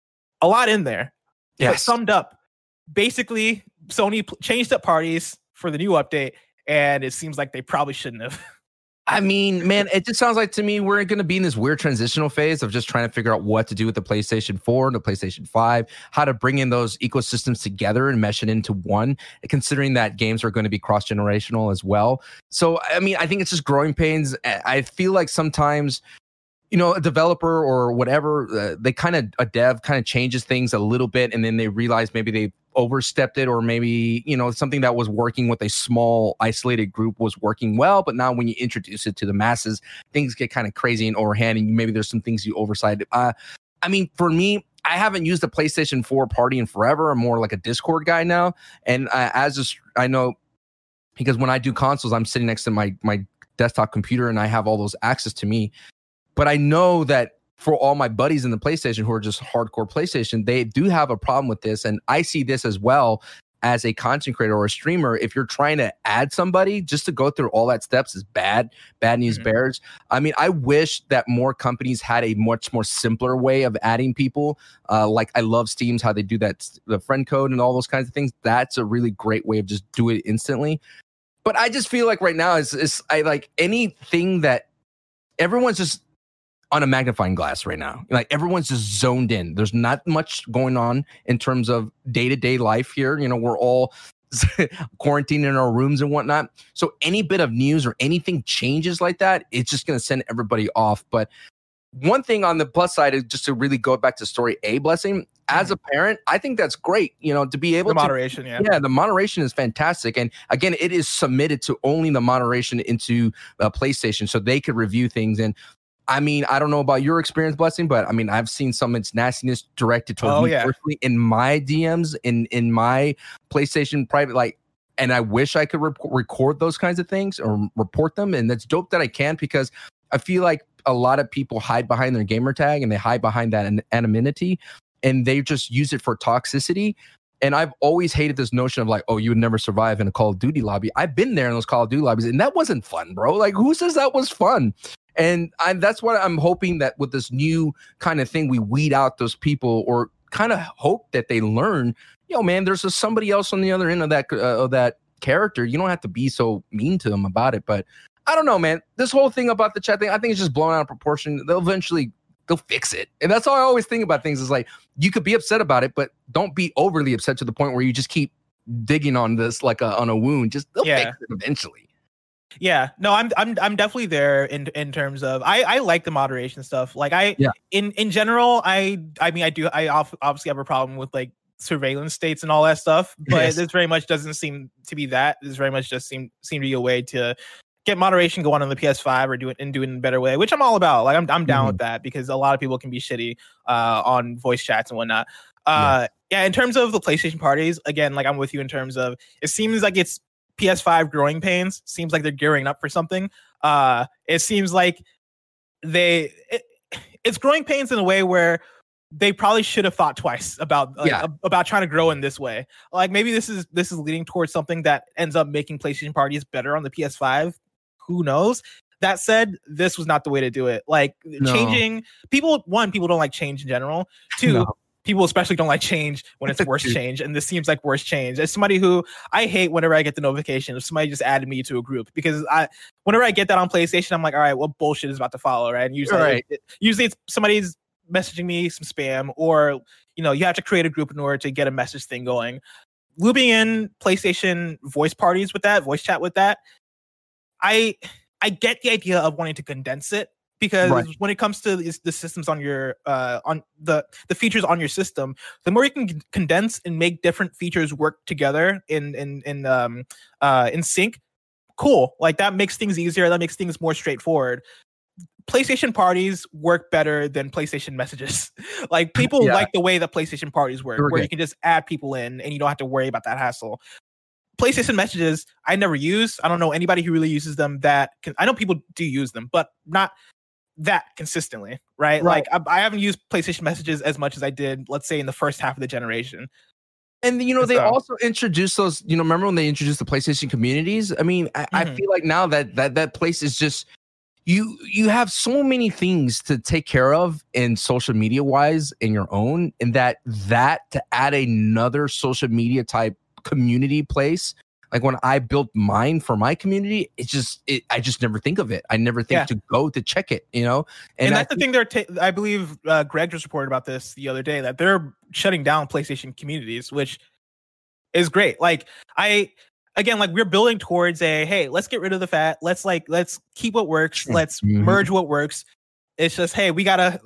A lot in there. Yes. But summed up, basically, Sony p- changed up parties for the new update, and it seems like they probably shouldn't have. I mean, man, it just sounds like to me we're going to be in this weird transitional phase of just trying to figure out what to do with the PlayStation four and the PlayStation five, how to bring in those ecosystems together and mesh it into one, considering that games are going to be cross-generational as well. So, I mean, I think it's just growing pains. I feel like sometimes, you know, a developer or whatever, uh, they kind of, a dev kind of changes things a little bit, and then they realize maybe they overstepped it, or maybe, you know, something that was working with a small isolated group was working well, but now when you introduce it to the masses, things get kind of crazy and overhand, and maybe there's some things you oversight. Uh, I mean, for me, I haven't used a PlayStation four party in forever. I'm more like a Discord guy now, and uh, as a, I know, because when I do consoles, I'm sitting next to my my desktop computer, and I have all those access to me. But I know that for all my buddies in the PlayStation who are just hardcore PlayStation, they do have a problem with this. And I see this as well as a content creator or a streamer. If you're trying to add somebody, just to go through all that steps is bad. Bad news mm-hmm. bears. I mean, I wish that more companies had a much more simpler way of adding people. Uh, like I love Steam's, how they do that, the friend code and all those kinds of things. That's a really great way of just do it instantly. But I just feel like right now is is I like anything that everyone's just on a magnifying glass right now. Like everyone's just zoned in. There's not much going on in terms of day-to-day life here. You know, we're all quarantined in our rooms and whatnot. So any bit of news or anything changes like that, it's just going to send everybody off. But one thing on the plus side is just to really go back to story A, Blessing. As a parent, I think that's great, you know, to be able the to moderation, yeah. Yeah, the moderation is fantastic. And again, it is submitted to only the moderation into uh, PlayStation so they could review things. And I mean, I don't know about your experience, Blessing, but I mean, I've seen some of its nastiness directed towards oh, me yeah. personally in my D Ms, in in my PlayStation private, like, and I wish I could re- record those kinds of things or report them. And that's dope that I can, because I feel like a lot of people hide behind their gamer tag and they hide behind that an- anonymity, and they just use it for toxicity. And I've always hated this notion of like, oh, you would never survive in a Call of Duty lobby. I've been there in those Call of Duty lobbies, and that wasn't fun, bro. Like, who says that was fun? And I, that's what I'm hoping, that with this new kind of thing, we weed out those people, or kind of hope that they learn, yo, man, there's a, somebody else on the other end of that uh, of that character. You don't have to be so mean to them about it. But I don't know, man. This whole thing about the chat thing, I think it's just blown out of proportion. They'll eventually, they'll fix it. And that's all I always think about things, is like, you could be upset about it, but don't be overly upset to the point where you just keep digging on this like a, on a wound. Just they'll yeah. fix it eventually. Yeah, no, I'm I'm I'm definitely there in in terms of I, I like the moderation stuff. Like I yeah. in in general, I I mean I do I obviously have a problem with like surveillance states and all that stuff, but yes. this very much doesn't seem to be that. This very much just seem seem to be a way to get moderation going on the P S five, or do it and do it in a better way, which I'm all about. Like I'm I'm down mm-hmm. with that, because a lot of people can be shitty uh, on voice chats and whatnot. Uh, yeah. yeah, in terms of the PlayStation parties, again, like I'm with you in terms of it seems like it's P S five growing pains. Seems like they're gearing up for something. Uh, it seems like they it, it's growing pains in a way where they probably should have thought twice about like, yeah. about trying to grow in this way. Like maybe this is this is leading towards something that ends up making PlayStation parties better on the P S five. Who knows? That said, this was not the way to do it. Like no. changing people, one, people don't like change in general. Two, no. people especially don't like change when it's worse change. And this seems like worse change. As somebody who I hate whenever I get the notification if somebody just added me to a group, because I whenever I get that on PlayStation, I'm like, all right, what bullshit is about to follow, right? And usually, right. it, usually it's somebody's messaging me some spam, or you know, you have to create a group in order to get a message thing going. Looping in PlayStation voice parties with that, voice chat with that, I I get the idea of wanting to condense it, because right. when it comes to the, the systems on your uh on the the features on your system, the more you can condense and make different features work together in in in um uh in sync, cool. Like that makes things easier, that makes things more straightforward. PlayStation parties work better than PlayStation messages. Like people yeah. like the way that PlayStation parties work, where you can just add people in and you don't have to worry about that hassle. PlayStation messages, I never use. I don't know anybody who really uses them. That can, I know people do use them, but not that consistently, right? right. Like I, I haven't used PlayStation messages as much as I did, let's say, in the first half of the generation. And you know, and they so, also introduced those. You know, remember when they introduced the PlayStation communities? I mean, I, mm-hmm. I feel like now that that that place is just. You you have so many things to take care of in social media wise in your own, and that that to add another social media type community place, like when I built mine for my community, it's just it, I just never think of it. I never think yeah. to go to check it, you know. And, and that's I the thing. They're ta- I believe uh, Greg just reported about this the other day, that they're shutting down PlayStation communities, which is great. Like I. Again, like we're building towards a, hey, let's get rid of the fat. Let's like, let's keep what works. Let's mm-hmm. merge what works. It's just, hey, we gotta,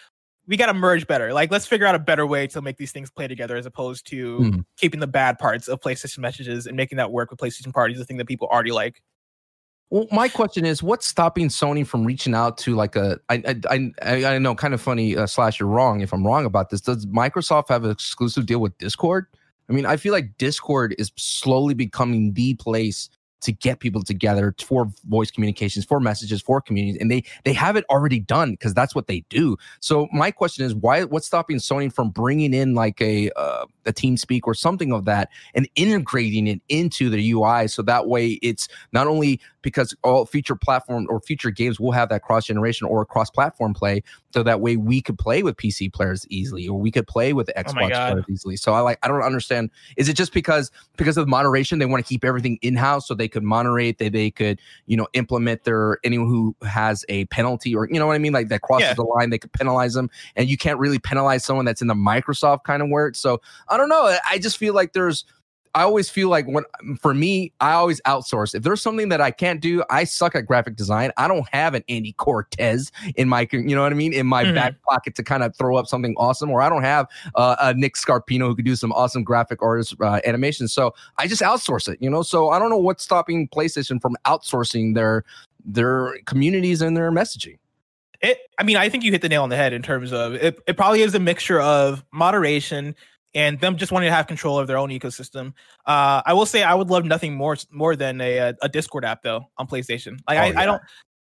we gotta merge better. Like, let's figure out a better way to make these things play together, as opposed to mm. keeping the bad parts of PlayStation messages and making that work with PlayStation parties, the thing that people already like. Well, my question is, what's stopping Sony from reaching out to like a, I, I, I, I know, kind of funny uh, slash you're wrong if I'm wrong about this. Does Microsoft have an exclusive deal with Discord? I mean, I feel like Discord is slowly becoming the place to get people together for voice communications, for messages, for communities, and they they have it already done because that's what they do. So my question is, why? What's stopping Sony from bringing in like a uh, a TeamSpeak or something of that and integrating it into the U I, so that way it's not only because all future platform or future games will have that cross generation or cross platform play, so that way we could play with P C players easily, or we could play with the Xbox oh players easily. So I like I don't understand. Is it just because because of moderation they want to keep everything in house so they could moderate, they they could, you know, implement their anyone who has a penalty, or you know what I mean, like that crosses yeah. the line, they could penalize them, and you can't really penalize someone that's in the Microsoft kind of work. So I don't know. I just feel like there's I always feel like when for me, I always outsource. If there's something that I can't do, I suck at graphic design. I don't have an Andy Cortez in my, you know what I mean, in my mm-hmm. back pocket to kind of throw up something awesome, or I don't have uh, a Nick Scarpino who could do some awesome graphic artist uh, animation. So I just outsource it, you know. So I don't know what's stopping PlayStation from outsourcing their their communities and their messaging. It, I mean, I think you hit the nail on the head in terms of it. It probably is a mixture of moderation and them just wanting to have control of their own ecosystem. Uh, I will say I would love nothing more more than a a Discord app though on PlayStation. Like oh, I, yeah. I don't,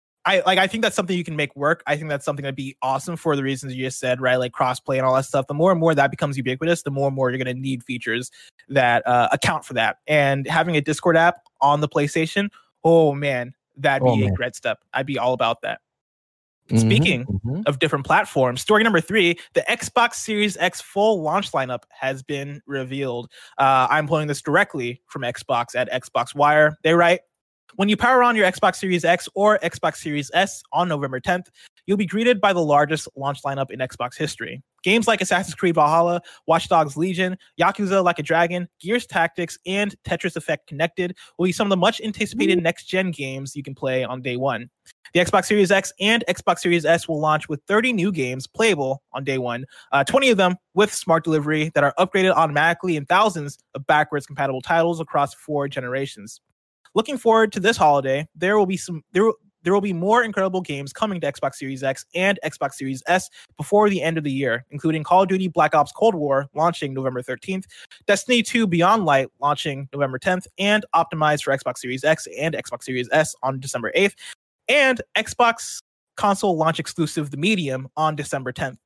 I like I think that's something you can make work. I think that's something that'd be awesome for the reasons you just said, right? Like crossplay and all that stuff. The more and more that becomes ubiquitous, the more and more you're going to need features that uh, account for that. And having a Discord app on the PlayStation, oh man, that'd be oh, man. a great step. I'd be all about that. Mm-hmm, Speaking mm-hmm. of different platforms, story number three, the Xbox Series X full launch lineup has been revealed. Uh, I'm pulling this directly from Xbox at Xbox Wire. They write, when you power on your Xbox Series X or Xbox Series S on November tenth, you'll be greeted by the largest launch lineup in Xbox history. Games like Assassin's Creed Valhalla, Watch Dogs Legion, Yakuza Like a Dragon, Gears Tactics, and Tetris Effect Connected will be some of the much anticipated next-gen games you can play on day one. The Xbox Series X and Xbox Series S will launch with thirty new games playable on day one, uh, twenty of them with smart delivery that are upgraded automatically, and thousands of backwards compatible titles across four generations. Looking forward to this holiday, there will be some there will, there will be more incredible games coming to Xbox Series X and Xbox Series S before the end of the year, including Call of Duty Black Ops Cold War launching November thirteenth, Destiny two Beyond Light launching November tenth, and optimized for Xbox Series X and Xbox Series S on December eighth, and Xbox console launch exclusive The Medium on December tenth.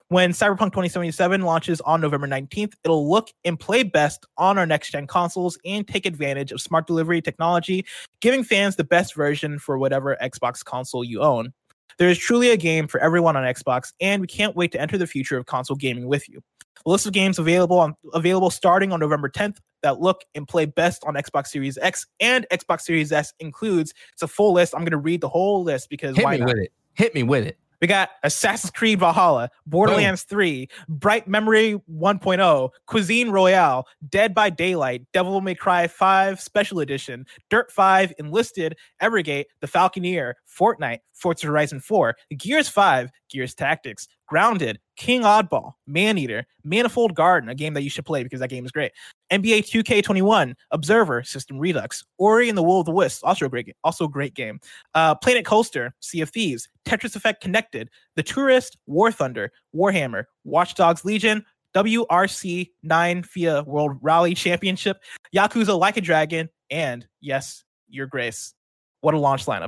When Cyberpunk twenty seventy-seven launches on November nineteenth, it'll look and play best on our next-gen consoles and take advantage of smart delivery technology, giving fans the best version for whatever Xbox console you own. There is truly a game for everyone on Xbox, and we can't wait to enter the future of console gaming with you. A list of games available on, available starting on November tenth that look and play best on Xbox Series X and Xbox Series S includes, it's a full list. I'm going to read the whole list because Hit why me not? with it. Hit me with it. We got Assassin's Creed Valhalla, Borderlands Boom. three, Bright Memory one point oh, Cuisine Royale, Dead by Daylight, Devil May Cry five Special Edition, Dirt five, Enlisted, Evergate, The Falconeer, Fortnite, Forza Horizon four, Gears five, Gears Tactics, Grounded, King Oddball, Maneater, Manifold Garden, a game that you should play because that game is great, N B A two K twenty-one, Observer, System Redux, Ori and the Will of the Wisps, also a great, also a great game, uh, Planet Coaster, Sea of Thieves, Tetris Effect Connected, The Tourist, War Thunder, Warhammer, Watch Dogs Legion, W R C nine F I A World Rally Championship, Yakuza Like a Dragon, and yes, Your Grace. What a launch lineup.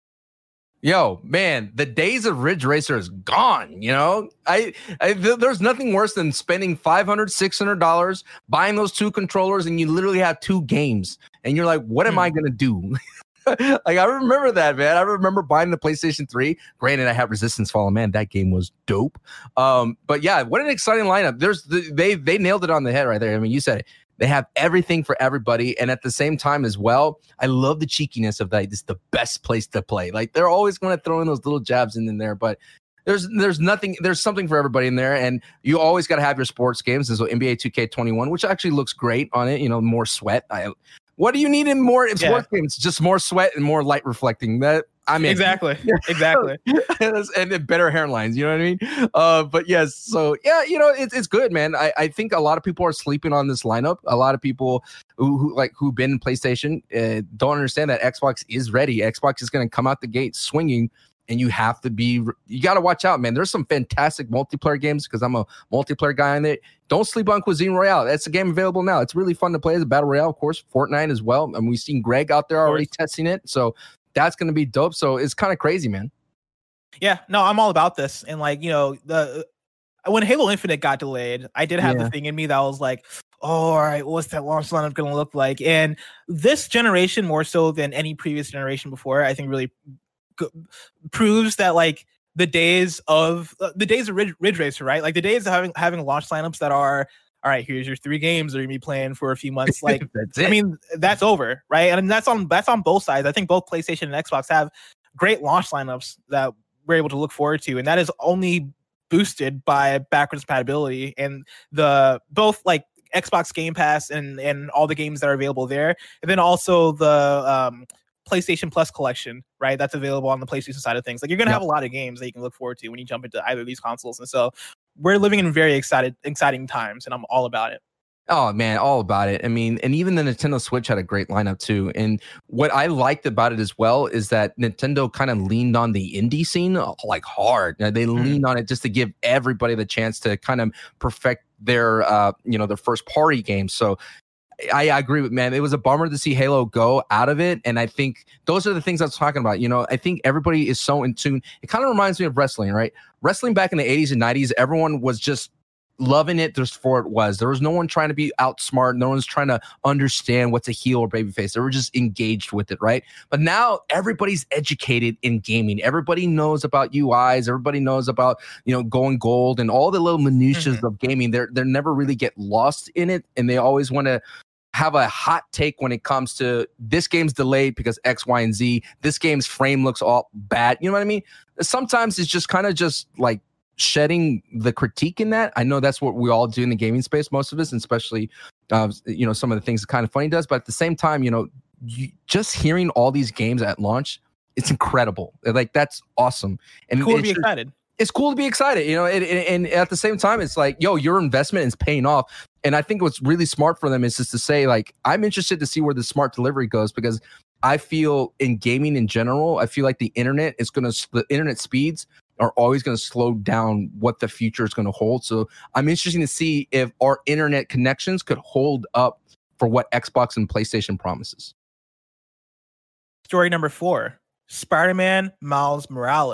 Yo, man, the days of Ridge Racer is gone. You know, I, I th- there's nothing worse than spending five hundred dollars, six hundred dollars, buying those two controllers, and you literally have two games. And you're like, what am mm. I going to do? Like, I remember that, man. I remember buying the PlayStation three. Granted, I have Resistance Fallen. Man, that game was dope. Um, but yeah, what an exciting lineup. There's the, they they nailed it on the head right there. I mean, you said it. They have everything for everybody. And at the same time as well, I love the cheekiness of that. This is the best place to play. Like, they're always going to throw in those little jabs in, in there, but there's there's nothing, there's something for everybody in there. And you always got to have your sports games. There's N B A two K twenty-one, which actually looks great on it. You know, more sweat. I, what do you need in more yeah. sports games? Just more sweat and more light reflecting. That I mean, exactly, exactly, and then better hairlines. You know what I mean? Uh, but yes, so yeah, you know, it's it's good, man. I, I think a lot of people are sleeping on this lineup. A lot of people who, who like who've been in PlayStation uh, don't understand that Xbox is ready. Xbox is going to come out the gate swinging, and you have to be. You got to watch out, man. There's some fantastic multiplayer games because I'm a multiplayer guy on it. Don't sleep on Cuisine Royale. That's a game available now. It's really fun to play as a battle royale, of course. Fortnite as well, and we've seen Greg out there already testing it. So. That's going to be dope. So it's kind of crazy, man. Yeah, no, I'm all about this. And like, you know, the when Halo Infinite got delayed, I did have yeah. the thing in me that was like, oh, all right, what's that launch lineup going to look like? And this generation, more so than any previous generation before, I think really g- proves that like the days of uh, the days of Ridge, Ridge Racer, right? Like the days of having having launch lineups that are, all right, here's your three games that you're gonna be playing for a few months. Like, I mean, that's over, right? And that's on that's on both sides. I think both PlayStation and Xbox have great launch lineups that we're able to look forward to, and that is only boosted by backwards compatibility and the both like Xbox Game Pass and and all the games that are available there, and then also the um, PlayStation Plus collection, right? That's available on the PlayStation side of things. Like, you're gonna yeah. have a lot of games that you can look forward to when you jump into either of these consoles, and so. We're living in very excited, exciting times, and I'm all about it. Oh, man, all about it. I mean, and even the Nintendo Switch had a great lineup, too. And what I liked about it as well is that Nintendo kind of leaned on the indie scene like hard. They mm-hmm. leaned on it just to give everybody the chance to kind of perfect their, uh, you know, their first party game. So I, I agree with, man, it was a bummer to see Halo go out of it. And I think those are the things I was talking about. You know, I think everybody is so in tune. It kind of reminds me of wrestling, right? Wrestling back in the eighties and nineties, everyone was just loving it just for it was. There was no one trying to be outsmart. No one's trying to understand what's a heel or babyface. They were just engaged with it, right? But now everybody's educated in gaming. Everybody knows about U Is. Everybody knows about, you know, going gold and all the little minutiae mm-hmm. of gaming. They're they're never really get lost in it, and they always want to have a hot take when it comes to this game's delayed because X, Y, and Z. This game's frame looks all bad. You know what I mean? Sometimes it's just kind of just like shedding the critique in that. I know that's what we all do in the gaming space, most of us, and especially, uh, you know, some of the things that Kind of Funny does. But at the same time, you know, you, just hearing all these games at launch, it's incredible. Like, that's awesome. And cool to be just, excited. It's cool to be excited, you know, and, and, and at the same time, it's like, yo, your investment is paying off. And I think what's really smart for them is just to say, like, I'm interested to see where the smart delivery goes, because I feel in gaming in general, I feel like the internet is going to, the internet speeds are always going to slow down what the future is going to hold. So I'm interested to see if our internet connections could hold up for what Xbox and PlayStation promises. Story number four, Spider-Man Miles Morales.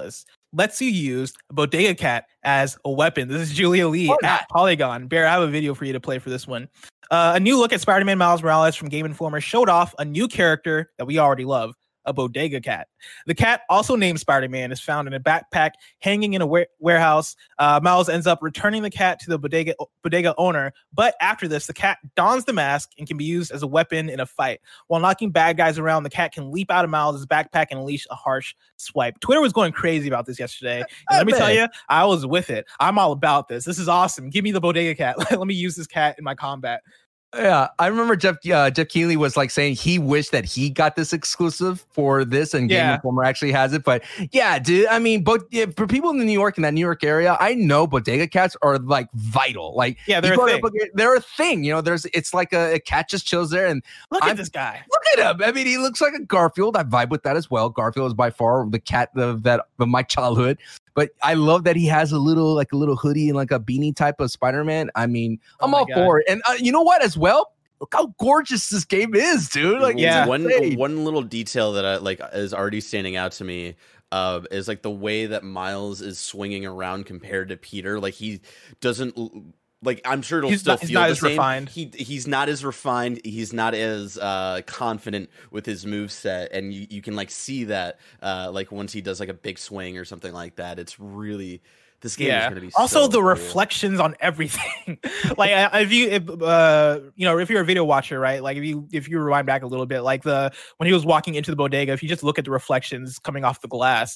lets you use a bodega cat as a weapon. This is Julia Lee oh, at Polygon. Bear, I have a video for you to play for this one. Uh, a new look at Spider-Man Miles Morales from Game Informer showed off a new character that we already love, a bodega cat. The cat, also named Spider-Man, is found in a backpack hanging in a wa- warehouse. Uh, Miles ends up returning the cat to the bodega bodega owner, but after this, the cat dons the mask and can be used as a weapon in a fight. While knocking bad guys around, the cat can leap out of Miles' backpack and unleash a harsh swipe. Twitter was going crazy about this yesterday, and let me tell you, I was with it. I'm all about this. This is awesome. Give me the bodega cat. Let me use this cat in my combat. Yeah, I remember Jeff uh, Jeff Keighley was like saying he wished that he got this exclusive for this, and Game Yeah. Informer actually has it. But yeah, dude, I mean, but yeah, for people in New York, in that New York area, I know bodega cats are like vital. Like, Yeah, they're you a go to thing. bodega- they're a thing. You know, there's it's like a, a cat just chills there, and Look I'm- at this guy. look at him. I mean, he looks like a Garfield. I vibe with that as well. Garfield is by far the cat of that of my childhood. But I love that he has a little like a little hoodie and like a beanie type of Spider-Man. I mean, Oh I'm my all God. for it. And uh, you know what, as well. Look how gorgeous this game is, dude. Like, Yeah. it's one insane. one little detail that I like is already standing out to me uh, is like the way that Miles is swinging around compared to Peter. Like he doesn't l- like. I'm sure it'll He's still not- he's feel not the as same. refined. He he's not as refined. He's not as uh, confident with his moveset, and you, you can like see that uh, like once he does like a big swing or something like that. It's really. This game is Yeah. going to be Also, so the cool. reflections on everything. Like, uh, if you, if, uh, you know, if you're a video watcher, right? Like, if you if you rewind back a little bit, like the when he was walking into the bodega, if you just look at the reflections coming off the glass,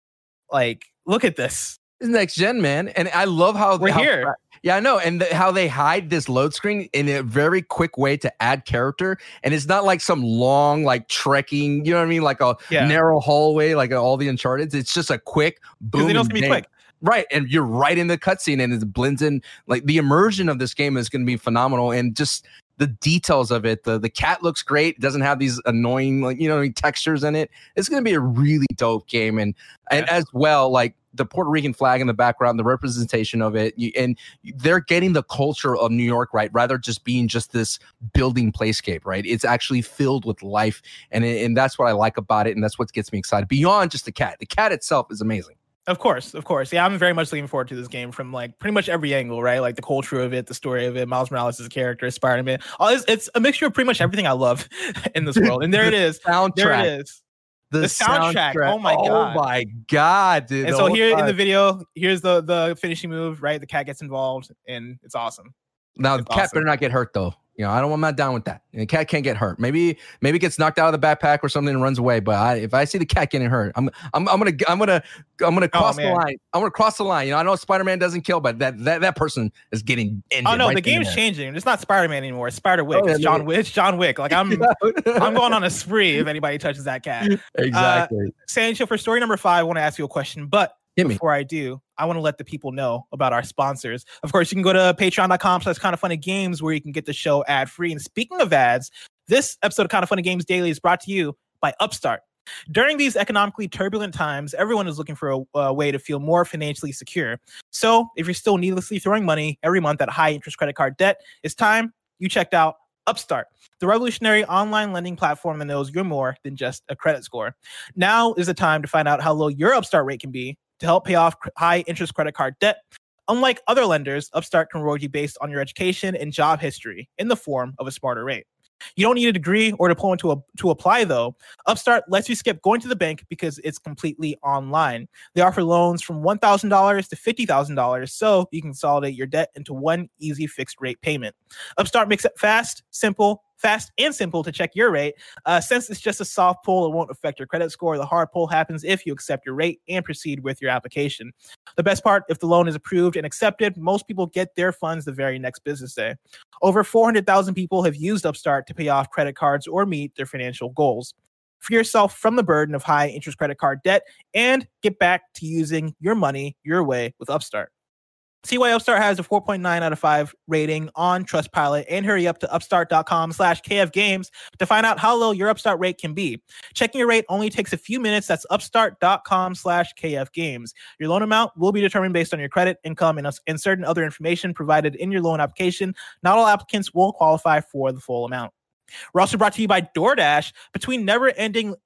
like, look at this. It's next gen, man. And I love how We're how, here. Yeah, I know. And the, how they hide this load screen in a very quick way to add character. And it's not like some long, like trekking, you know what I mean? Like a Yeah. narrow hallway, like all the Uncharted. It's just a quick boom. Because they know it's and gonna be bang. quick. Right. And you're right in the cutscene and it blends in. Like the immersion of this game is going to be phenomenal. And just the details of it. The the cat looks great. It doesn't have these annoying, like, you know, textures in it. It's going to be a really dope game. And, and Yeah. as well, like, the Puerto Rican flag in the background, the representation of it, you, and they're getting the culture of New York right, rather just being just this building playscape, right? It's actually filled with life, and and that's what I like about it, and that's what gets me excited. Beyond just the cat, the cat itself is amazing. Of course, of course. Yeah, I'm very much looking forward to this game from like pretty much every angle, right? Like the culture of it, the story of it, Miles Morales as a character, Spider-Man. All it's, it's a mixture of pretty much everything I love in this world. And there it is. Soundtrack, There it is. the, The soundtrack, oh my oh God. my god, dude! And The so whole here in the time. video, here's the the finishing move, right? The cat gets involved, and it's awesome. Now the it's cat awesome. better not get hurt though. You know, I don't. I'm not down with that. The cat can't get hurt. Maybe, maybe it gets knocked out of the backpack or something and runs away. But I, if I see the cat getting hurt, I'm, I'm, I'm gonna, I'm gonna, I'm gonna Oh, cross the man. line. I'm gonna cross the line. You know, I know Spider-Man doesn't kill, but that, that, that person is getting ended. Oh no, right the then and game's there. changing. It's not Spider-Man anymore. It's Spider-Wick. Oh, yeah, it's John yeah. Wick. It's John Wick. Like I'm, I'm going on a spree if anybody touches that cat. exactly. Sancho, for story number five, I want to ask you a question, but Hit me. before I do, I want to let the people know about our sponsors. Of course, you can go to patreon.com slash kind of funny games where you can get the show ad free. And speaking of ads, this episode of Kind of Funny Games Daily is brought to you by Upstart. During these economically turbulent times, everyone is looking for a, a way to feel more financially secure. So if you're still needlessly throwing money every month at high interest credit card debt, it's time you checked out Upstart, the revolutionary online lending platform that knows you're more than just a credit score. Now is the time to find out how low your Upstart rate can be to help pay off cr- high interest credit card debt. Unlike other lenders, Upstart can reward you based on your education and job history in the form of a smarter rate. You don't need a degree or diploma to, a, to apply, though. Upstart lets you skip going to the bank because it's completely online. They offer loans from one thousand dollars to fifty thousand dollars, so you can consolidate your debt into one easy fixed rate payment. Upstart makes it fast, simple, fast and simple to check your rate. Uh, since it's just a soft pull, it won't affect your credit score. The hard pull happens if you accept your rate and proceed with your application. The best part, if the loan is approved and accepted, most people get their funds the very next business day. Over four hundred thousand people have used Upstart to pay off credit cards or meet their financial goals. Free yourself from the burden of high interest credit card debt and get back to using your money your way with Upstart. See why Upstart has a four point nine out of five rating on Trustpilot and hurry up to upstart.com slash KFGames to find out how low your Upstart rate can be. Checking your rate only takes a few minutes. That's upstart.com slash KFGames. Your loan amount will be determined based on your credit, income, and, and certain other information provided in your loan application. Not all applicants will qualify for the full amount. We're also brought to you by DoorDash. Between never-ending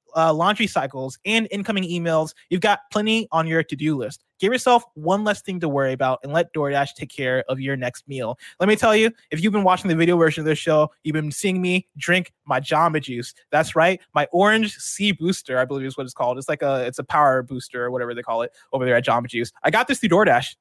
uh, laundry cycles, and incoming emails, you've got plenty on your to-do list. Give yourself one less thing to worry about and let DoorDash take care of your next meal. Let me tell you, if you've been watching the video version of this show, you've been seeing me drink my Jamba Juice. That's right, my Orange Sea Booster, I believe is what it's called. It's like a, it's a power booster or whatever they call it over there at Jamba Juice. I got this through DoorDash.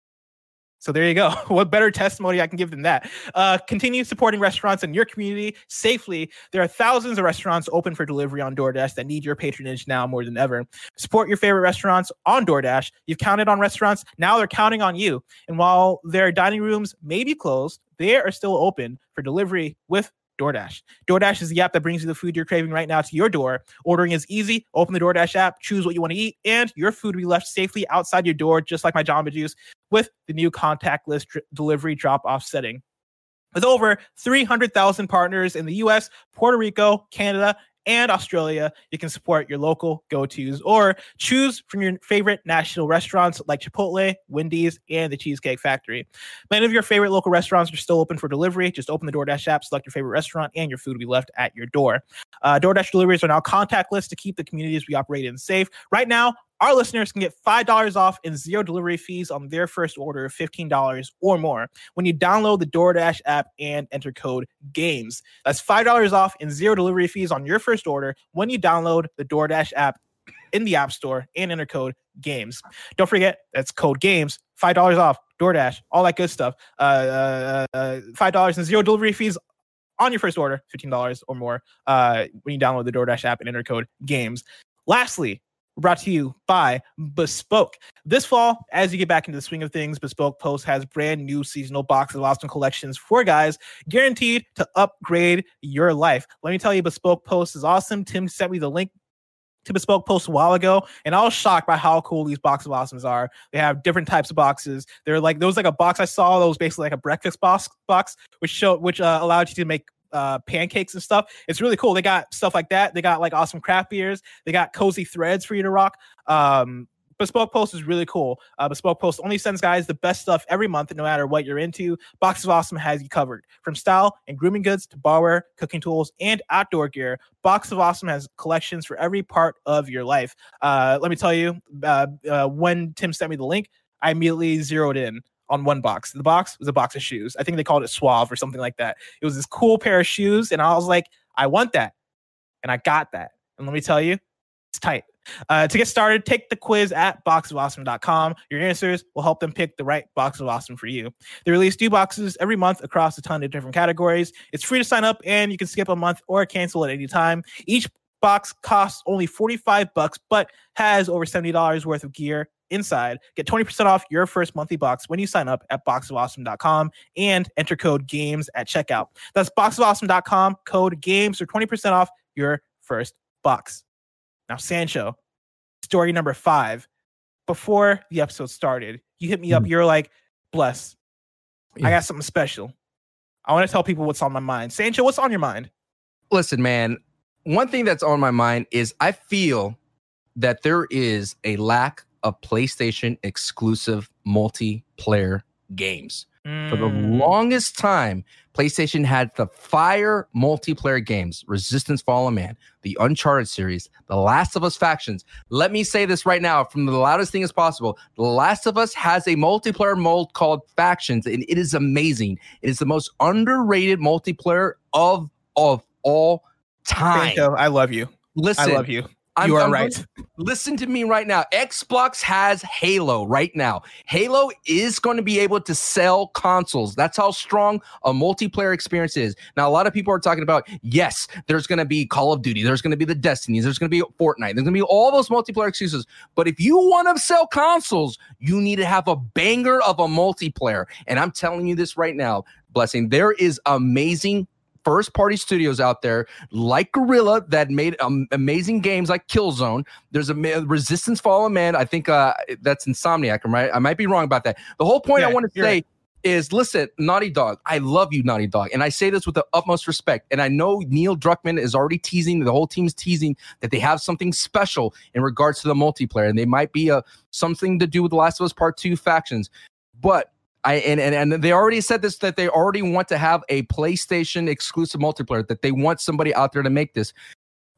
So there you go. What better testimony I can give than that? Uh, continue supporting restaurants in your community safely. There are thousands of restaurants open for delivery on DoorDash that need your patronage now more than ever. Support your favorite restaurants on DoorDash. You've counted on restaurants. Now they're counting on you. And while their dining rooms may be closed, they are still open for delivery with DoorDash. DoorDash is the app that brings you the food you're craving right now to your door. Ordering is easy. Open the DoorDash app, choose what you want to eat, and your food will be left safely outside your door, just like my Jamba Juice, with the new contactless dr- delivery drop-off setting. With over three hundred thousand partners in the U S, Puerto Rico, Canada, and Australia, you can support your local go-tos or choose from your favorite national restaurants like Chipotle, Wendy's, and the Cheesecake Factory. Many of your favorite local restaurants are still open for delivery. Just open the DoorDash app, select your favorite restaurant, and your food will be left at your door. Uh, DoorDash deliveries are now contactless to keep the communities we operate in safe. Right now, our listeners can get five dollars off and zero delivery fees on their first order of fifteen dollars or more when you download the DoorDash app and enter code GAMES. That's five dollars off and zero delivery fees on your first order when you download the DoorDash app in the App Store and enter code GAMES. Don't forget, that's code GAMES, five dollars off, DoorDash, all that good stuff. Uh, uh, uh, five dollars and zero delivery fees on your first order, fifteen dollars or more uh, when you download the DoorDash app and enter code GAMES. Lastly, brought to you by Bespoke. This fall, as you get back into the swing of things, Bespoke Post has brand new seasonal boxes of awesome collections for guys, guaranteed to upgrade your life. Let me tell you, Bespoke Post is awesome. Tim sent me the link to Bespoke Post a while ago, and I was shocked by how cool these box of awesomes are. They have different types of boxes. They're like, there was like a box I saw that was basically like a breakfast box, box which showed, which uh, allowed you to make Uh, pancakes and stuff. It's really cool. They got stuff like that. They got like awesome craft beers. They got cozy threads for you to rock. Um, Bespoke Post is really cool. Uh, Bespoke Post only sends guys the best stuff every month, no matter what you're into. Box of Awesome has you covered. From style and grooming goods to barware, cooking tools, and outdoor gear, Box of Awesome has collections for every part of your life. Uh, let me tell you, uh, uh, when Tim sent me the link, I immediately zeroed in on one box. The box was a box of shoes. I think they called it Suave or something like that. It was this cool pair of shoes, and I was like, I want that. And I got that. And let me tell you, it's tight. Uh, to get started, take the quiz at box of awesome dot com. Your answers will help them pick the right box of awesome for you. They release new boxes every month across a ton of different categories. It's free to sign up, and you can skip a month or cancel at any time. Each box costs only forty-five bucks, but has over seventy dollars worth of gear inside. Get twenty percent off your first monthly box when you sign up at box of awesome dot com and enter code GAMES at checkout. That's box of awesome dot com, code GAMES for twenty percent off your first box. Now, Sancho, story number five. Before the episode started, you hit me up. You're like, Bless, yeah. I got something special. I want to tell people what's on my mind. Sancho, what's on your mind? Listen, man, one thing that's on my mind is I feel that there is a lack of PlayStation exclusive multiplayer games. Mm. For the longest time, PlayStation had the fire multiplayer games, Resistance Fallen Man, the Uncharted series, The Last of Us Factions. Let me say this right now from the loudest thing as possible. The Last of Us has a multiplayer mode called Factions, and it is amazing. It is the most underrated multiplayer of, of all time. Sancho, I love you. Listen, I love you. I'm, you are I'm, right. Listen to me right now. Xbox has Halo right now. Halo is going to be able to sell consoles. That's how strong a multiplayer experience is. Now, a lot of people are talking about, yes, there's going to be Call of Duty. There's going to be the Destinies. There's going to be Fortnite. There's going to be all those multiplayer excuses. But if you want to sell consoles, you need to have a banger of a multiplayer. And I'm telling you this right now, Blessing, there is amazing first-party studios out there like Guerrilla that made um, amazing games like Killzone. There's a Resistance Fallen Man. I think uh, that's Insomniac, right? I might be wrong about that. The whole point yeah, I want to say right. is, listen, Naughty Dog, I love you, Naughty Dog. And I say this with the utmost respect. And I know Neil Druckmann is already teasing, the whole team's teasing that they have something special in regards to the multiplayer. And they might be a, something to do with The Last of Us Part two Factions. But I and, and and they already said this, that they already want to have a PlayStation exclusive multiplayer, that they want somebody out there to make this.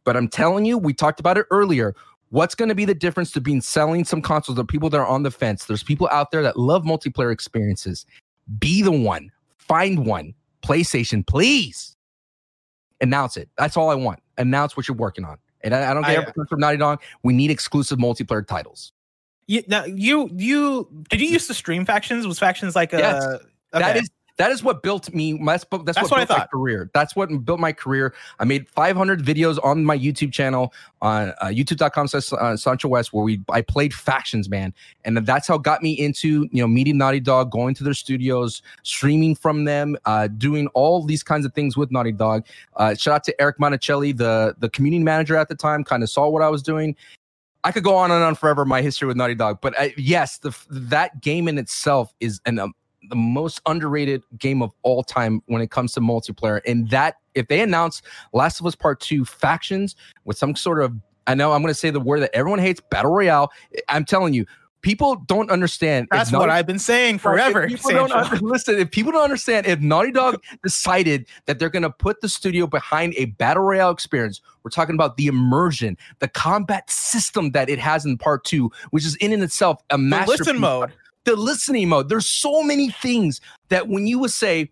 But I'm telling you, we talked about it earlier. What's going to be the difference between selling some consoles to people that are on the fence? There's people out there that love multiplayer experiences. Be the one. Find one. PlayStation, please announce it. That's all I want. Announce what you're working on. And I, I don't care if it's from Naughty Dog. We need exclusive multiplayer titles. You, now, you, you, did you used to stream Factions? Was Factions like a... Yes. Okay. That is That is what built me. That's, that's, that's what, what built my career. That's what built my career. I made five hundred videos on my YouTube channel on uh, youtube dot com slash Sancho West, where we I played Factions, man, and that's how got me into you know meeting Naughty Dog, going to their studios, streaming from them, uh, doing all these kinds of things with Naughty Dog. Uh, shout out to Eric Monticelli, the the community manager at the time, kind of saw what I was doing. I could go on and on forever my history with Naughty Dog, but I, yes, the that game in itself is an um, the most underrated game of all time when it comes to multiplayer. And that if they announce Last of Us Part Two Factions with some sort of, I know I'm going to say the word that everyone hates, Battle Royale. I'm telling you, people don't understand. That's what I've been saying forever. If don't under, listen, if people don't understand, if Naughty Dog decided that they're going to put the studio behind a Battle Royale experience, we're talking about the immersion, the combat system that it has in Part Two, which is in and itself a masterpiece. The listen mode. The listening mode. There's so many things that when you would say,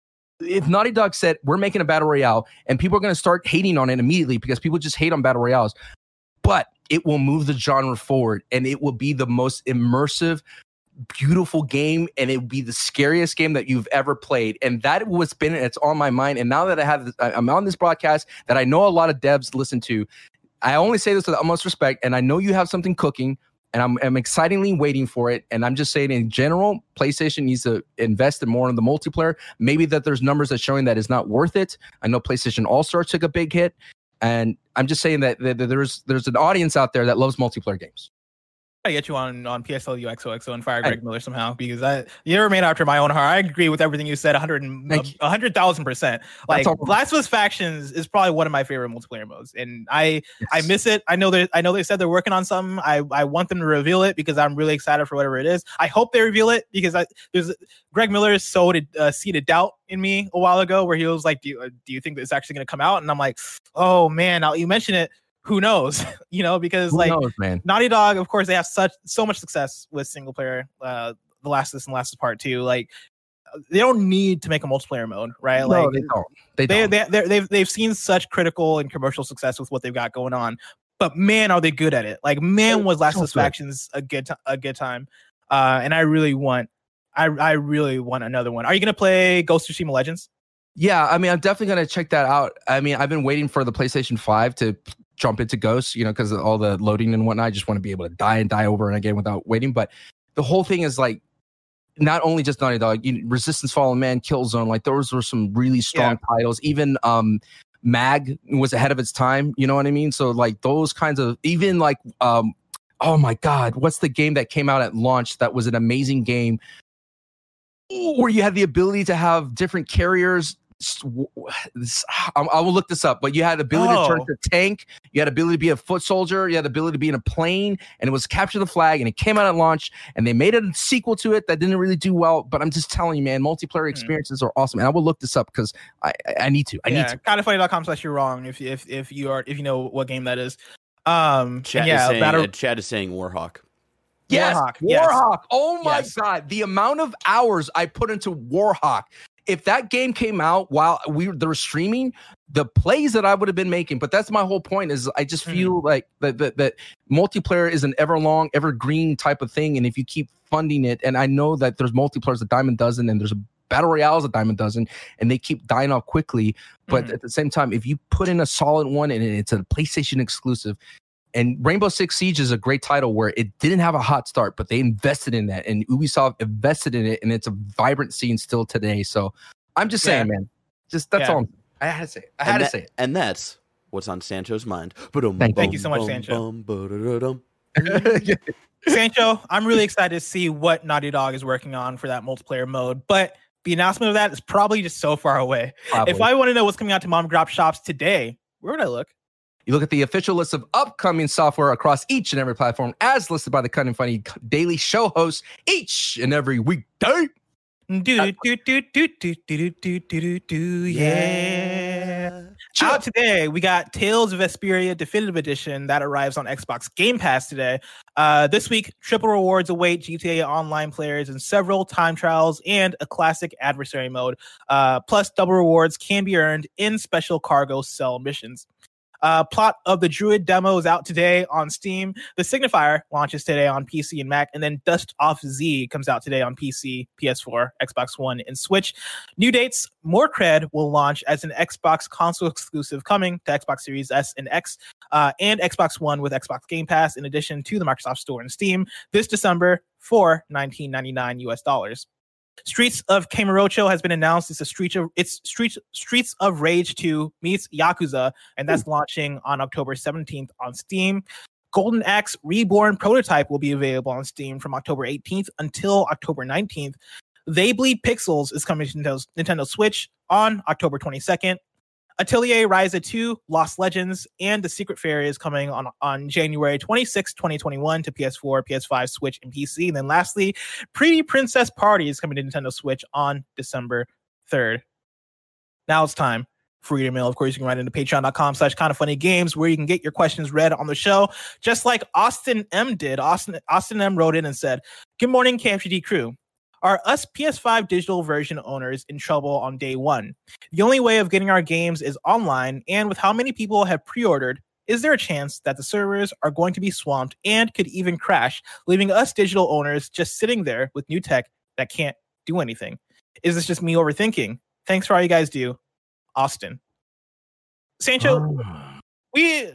if Naughty Dog said, we're making a Battle Royale, and people are going to start hating on it immediately because people just hate on Battle Royales, but it will move the genre forward, and it will be the most immersive, beautiful game, and it will be the scariest game that you've ever played. And that was been, it's on my mind. And now that I have, I'm on this broadcast that I know a lot of devs listen to, I only say this with the utmost respect, and I know you have something cooking, and I'm, I'm excitingly waiting for it. And I'm just saying, in general, PlayStation needs to invest in more in the multiplayer. Maybe that there's numbers that showing that it's not worth it. I know PlayStation All-Stars took a big hit. And I'm just saying that, that, that there's there's an audience out there that loves multiplayer games. I get you on on P S L U X O X O and fire Greg I, Miller somehow, because I you're made after my own heart. I agree with everything you said, one hundred thousand percent. Like Last of Us Factions is probably one of my favorite multiplayer modes, and I yes. I miss it. I know that I know they said they're working on something. I I want them to reveal it because I'm really excited for whatever it is. I hope they reveal it because I there's Greg Miller sowed a uh, seed of doubt in me a while ago where he was like, do you, uh, do you think that it's actually going to come out? And I'm like, oh man, now you mention it. Who knows, you know, because Who like knows, man. Naughty Dog, of course, they have such so much success with single player, uh, The Last of Us and Last of Us Part Two. Like, they don't need to make a multiplayer mode, right? No, like, they don't. They they, don't. they they've they've seen such critical and commercial success with what they've got going on. But man, are they good at it? Like, man, was Last of Us Factions a good t- a good time? Uh, and I really want, I I really want another one. Are you gonna play Ghost of Tsushima Legends? Yeah, I mean, I'm definitely gonna check that out. I mean, I've been waiting for the PlayStation five to jump into Ghost, you know, because of all the loading and whatnot. I just want to be able to die and die over and again without waiting. But the whole thing is like, not only just Naughty Dog, you know, Resistance, Fallen Man, Killzone, like those were some really strong yeah. titles. Even um, Mag was ahead of its time, you know what I mean? So like those kinds of, even like, um, oh my God, what's the game that came out at launch that was an amazing game where you had the ability to have different carriers? I will look this up, but you had the ability oh. to turn to tank, you had the ability to be a foot soldier, you had the ability to be in a plane, and it was Capture the Flag, and it came out at launch, and they made a sequel to it that didn't really do well. But I'm just telling you, man, multiplayer experiences mm. are awesome, and I will look this up because I, I need to. I yeah, need to. kind of funny dot com slash you're wrong if if if you are if you know what game that is. Um, Chad yeah, is saying, battle- uh, Chad is saying Warhawk. Yes, Warhawk. Warhawk. Yes. Oh my yes. God, the amount of hours I put into Warhawk. If that game came out while we were, they were streaming, the plays that I would have been making, but that's my whole point is I just feel mm. like that, that that multiplayer is an ever long, evergreen type of thing. And if you keep funding it, and I know that there's multiplayers a dime a dozen and there's a Battle Royales a dime a dozen, and they keep dying off quickly. But mm. at the same time, if you put in a solid one and it's a PlayStation exclusive, and Rainbow Six Siege is a great title where it didn't have a hot start, but they invested in that, and Ubisoft invested in it, and it's a vibrant scene still today. So I'm just saying, yeah. man, just that's yeah. all. I had to say it. I had and to that, say it. And that's what's on Sancho's mind. Thank, Thank you so much, Sancho. Sancho, I'm really excited to see what Naughty Dog is working on for that multiplayer mode, but the announcement of that is probably just so far away. Probably. If I want to know what's coming out to mom and drop shops today, where would I look? You look at the official list of upcoming software across each and every platform as listed by the Cut and Funny daily show hosts each and every weekday. Do do do do do do do do do do do yeah. Chill. Out today, we got Tales of Vesperia Definitive Edition that arrives on Xbox Game Pass today. Uh, this week, triple rewards await G T A Online players in several time trials and a classic adversary mode. Uh, plus, double rewards can be earned in special cargo cell missions. Uh, plot of the Druid demo is out today on Steam. The Signifier launches today on P C and Mac, and then Dust Off Z comes out today on P C, P S four, Xbox One, and Switch. New dates: More Cred will launch as an Xbox console exclusive coming to Xbox Series S and X, uh, and Xbox One with Xbox Game Pass, in addition to the Microsoft Store and Steam this December for nineteen ninety-nine U S dollars. Streets of Kamurocho has been announced. It's a Streets of it's Streets Streets of Rage two meets Yakuza, and that's Ooh. launching on October seventeenth on Steam. Golden Axe Reborn prototype will be available on Steam from October eighteenth until October nineteenth. They Bleed Pixels is coming to Nintendo, Nintendo Switch on October twenty-second. Atelier Ryza two, Lost Legends, and The Secret Fairy is coming on, on January twenty-sixth, twenty twenty-one to P S four, P S five, Switch, and P C. And then lastly, Pretty Princess Party is coming to Nintendo Switch on December third. Now it's time for Reader Mail. Of course, you can write into patreon.com slash kind of funny games where you can get your questions read on the show, just like Austin M did. Austin, Austin M wrote in and said, "Good morning, K F G D crew. Are us P S five digital version owners in trouble on day one? The only way of getting our games is online, and with how many people have pre-ordered, is there a chance that the servers are going to be swamped and could even crash, leaving us digital owners just sitting there with new tech that can't do anything? Is this just me overthinking? Thanks for all you guys do. Austin." Sancho, oh. we...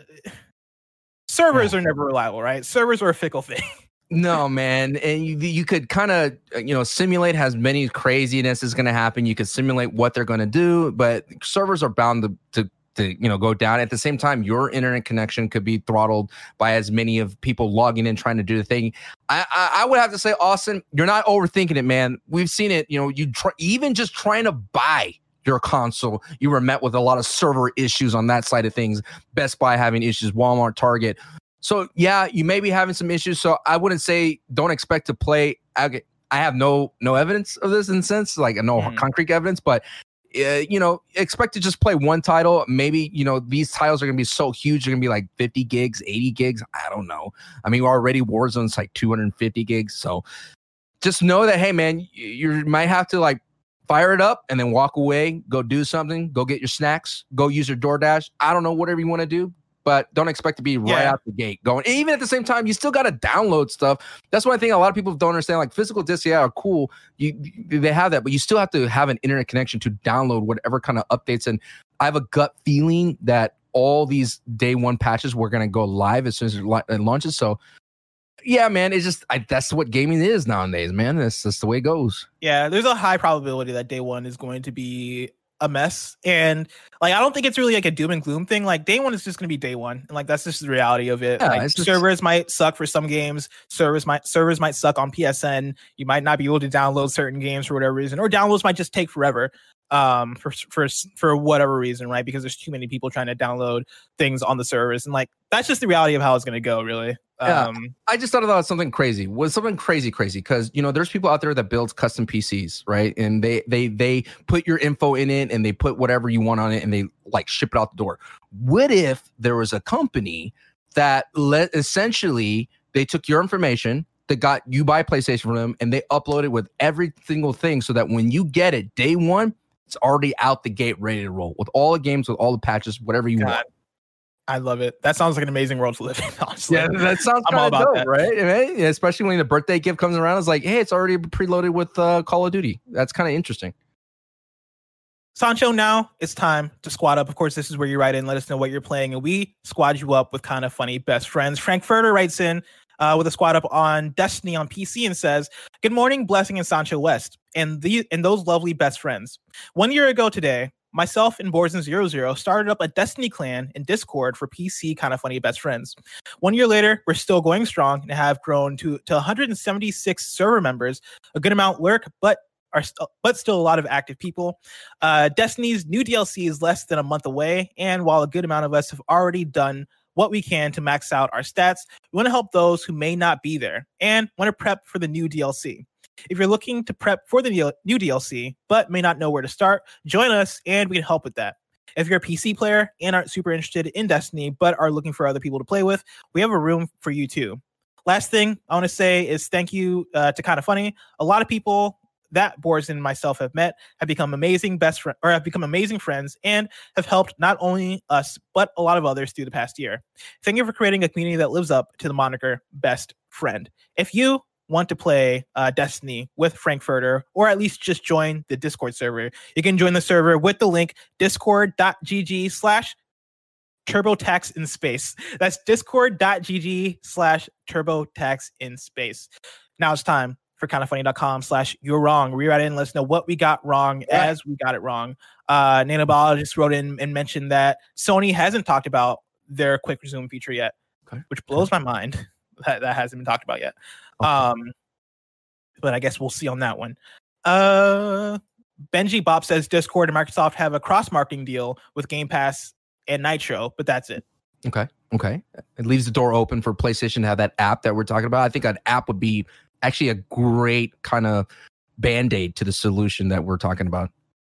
Servers yeah. are never reliable, right? Servers are a fickle thing. No, man. And you, you could kind of, you know, simulate has many craziness is going to happen. You could simulate what they're going to do, but servers are bound to, to, to, you know, go down. At the same time, your internet connection could be throttled by as many of people logging in trying to do the thing. I, I, I would have to say, Austin, you're not overthinking it, man. We've seen it. You know, you try, even just trying to buy your console, you were met with a lot of server issues on that side of things. Best Buy having issues, Walmart, Target. So, yeah, you may be having some issues. So I wouldn't say don't expect to play. I, I have no no evidence of this in a sense, like no mm. concrete evidence, but, uh, you know, expect to just play one title. Maybe, you know, these titles are going to be so huge. They're going to be like fifty gigs, eighty gigs. I don't know. I mean, already Warzone's like two hundred fifty gigs. So just know that, hey, man, you, you might have to like fire it up and then walk away, go do something, go get your snacks, go use your DoorDash. I don't know, whatever you want to do. But don't expect to be right yeah. out the gate going. And even at the same time, you still got to download stuff. That's why I think a lot of people don't understand. Like physical discs, yeah, are cool. You, they have that, but you still have to have an internet connection to download whatever kind of updates. And I have a gut feeling that all these day one patches were going to go live as soon as it launches. So, yeah, man, it's just I, that's what gaming is nowadays, man. That's just the way it goes. Yeah, there's a high probability that day one is going to be a mess, and like I don't think it's really like a doom and gloom thing. Like day one is just going to be day one, and like that's just the reality of it. Yeah, like just... servers might suck for some games. Servers might servers might suck on P S N. You might not be able to download certain games for whatever reason, or downloads might just take forever. Um, for for for whatever reason, right? Because there's too many people trying to download things on the servers, and like that's just the reality of how it's going to go, really. Yeah, um, I just thought about something crazy. Was something crazy, crazy because you know there's people out there that build custom P Cs, right? And they they they put your info in it and they put whatever you want on it and they like ship it out the door. What if there was a company that let essentially they took your information, that got you buy PlayStation from them, and they upload it with every single thing so that when you get it day one, it's already out the gate, ready to roll with all the games, with all the patches, whatever you God. want. I love it. That sounds like an amazing world to live in, honestly. Yeah, that sounds kind of dope, that. right? right? Especially when the birthday gift comes around, it's like, hey, it's already preloaded with uh, Call of Duty. That's kind of interesting. Sancho, now it's time to squad up. Of course, this is where you write in, let us know what you're playing, and we squad you up with kind of funny best friends. Frankfurter writes in uh, with a squad up on Destiny on P C and says, "Good morning, Blessing and Sancho West, and the and those lovely best friends. One year ago today, myself and Borzen zero zero started up a Destiny clan in Discord for P C kind of funny best friends. One year later, we're still going strong and have grown to, to one hundred seventy-six server members, a good amount lurk, but are st- but still a lot of active people. Uh, Destiny's new D L C is less than a month away, and while a good amount of us have already done what we can to max out our stats, we want to help those who may not be there and want to prep for the new D L C. If you're looking to prep for the new D L C, but may not know where to start, join us and we can help with that. If you're a P C player and aren't super interested in Destiny, but are looking for other people to play with, we have a room for you too. Last thing I want to say is thank you uh, to Kinda Funny. A lot of people that Boris and myself have met have become amazing best friends or have become amazing friends and have helped not only us, but a lot of others through the past year. Thank you for creating a community that lives up to the moniker best friend. If you want to play uh, Destiny with Frankfurter, or at least just join the Discord server, you can join the server with the link discord.gg slash TurboTax in space. That's discord.gg slash TurboTax in space. Now it's time for kindafunny.com slash you're wrong. Rewrite it and let us know what we got wrong yeah. as we got it wrong. Uh, Nanobiologist wrote in and mentioned that Sony hasn't talked about their quick resume feature yet, okay. which blows my mind that that hasn't been talked about yet. Okay. Um, but I guess we'll see on that one. Uh, Benji Bob says Discord and Microsoft have a cross-marketing deal with Game Pass and Nitro, but that's it. Okay. Okay. It leaves the door open for PlayStation to have that app that we're talking about. I think an app would be actually a great kind of band-aid to the solution that we're talking about.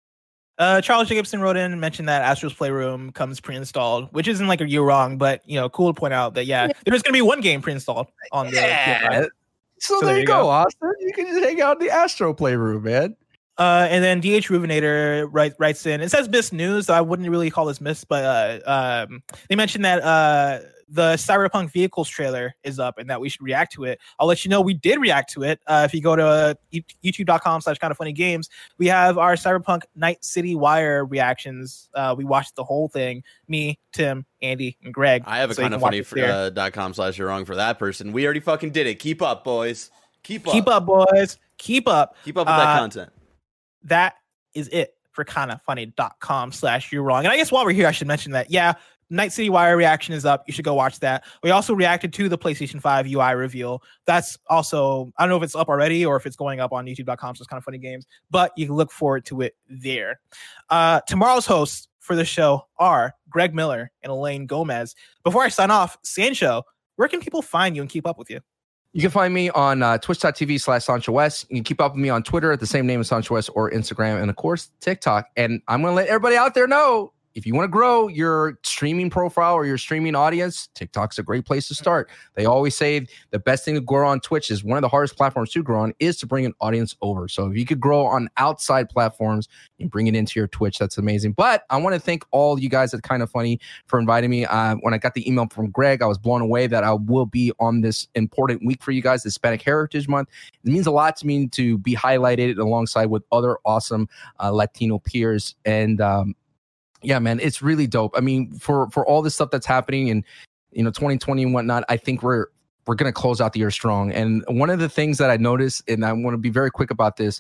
Uh, Charles Jacobson wrote in and mentioned that Astro's Playroom comes pre-installed, which isn't like a year wrong, but you know, cool to point out that yeah, yeah. there's going to be one game pre-installed on the. Yeah. So, so there, there you go, go, Austin. You can just hang out in the Astro Playroom, man. Uh, and then D H Ruvinator write, writes in. It says missed news. So I wouldn't really call this missed, but uh, um, they mentioned that uh. the Cyberpunk Vehicles trailer is up and that we should react to it. I'll let you know we did react to it. Uh, if you go to uh, youtube.com slash kind of funny games, we have our Cyberpunk Night City Wire reactions. Uh, we watched the whole thing. Me, Tim, Andy, and Greg. I have a so kind of funny uh, dot com slash you're wrong for that person. We already fucking did it. Keep up, boys. Keep up. Keep up, boys. Keep up. Keep up with uh, that content. That is it for kindafunny.com slash you're wrong. And I guess while we're here, I should mention that, yeah, Night City Wire reaction is up. You should go watch that. We also reacted to the PlayStation five U I reveal. That's also, I don't know if it's up already or if it's going up on youtube dot com. So it's kind of funny games, but you can look forward to it there. Uh, tomorrow's hosts for the show are Greg Miller and Elaine Gomez. Before I sign off, Sancho, where can people find you and keep up with you? You can find me on uh, twitch.tv slash Sancho West. You can keep up with me on Twitter at the same name as Sancho West or Instagram and, of course, TikTok. And I'm going to let everybody out there know, if you want to grow your streaming profile or your streaming audience, TikTok's a great place to start. They always say the best thing to grow on Twitch is one of the hardest platforms to grow on is to bring an audience over. So if you could grow on outside platforms and bring it into your Twitch, that's amazing. But I want to thank all you guys at Kind of Funny for inviting me. Uh, when I got the email from Greg, I was blown away that I will be on this important week for you guys, Hispanic Heritage Month. It means a lot to me to be highlighted alongside with other awesome uh, Latino peers. And, um, yeah, man, it's really dope. I mean, for for all this stuff that's happening and, you know, twenty twenty and whatnot, I think we're we're going to close out the year strong. And one of the things that I noticed, and I want to be very quick about this,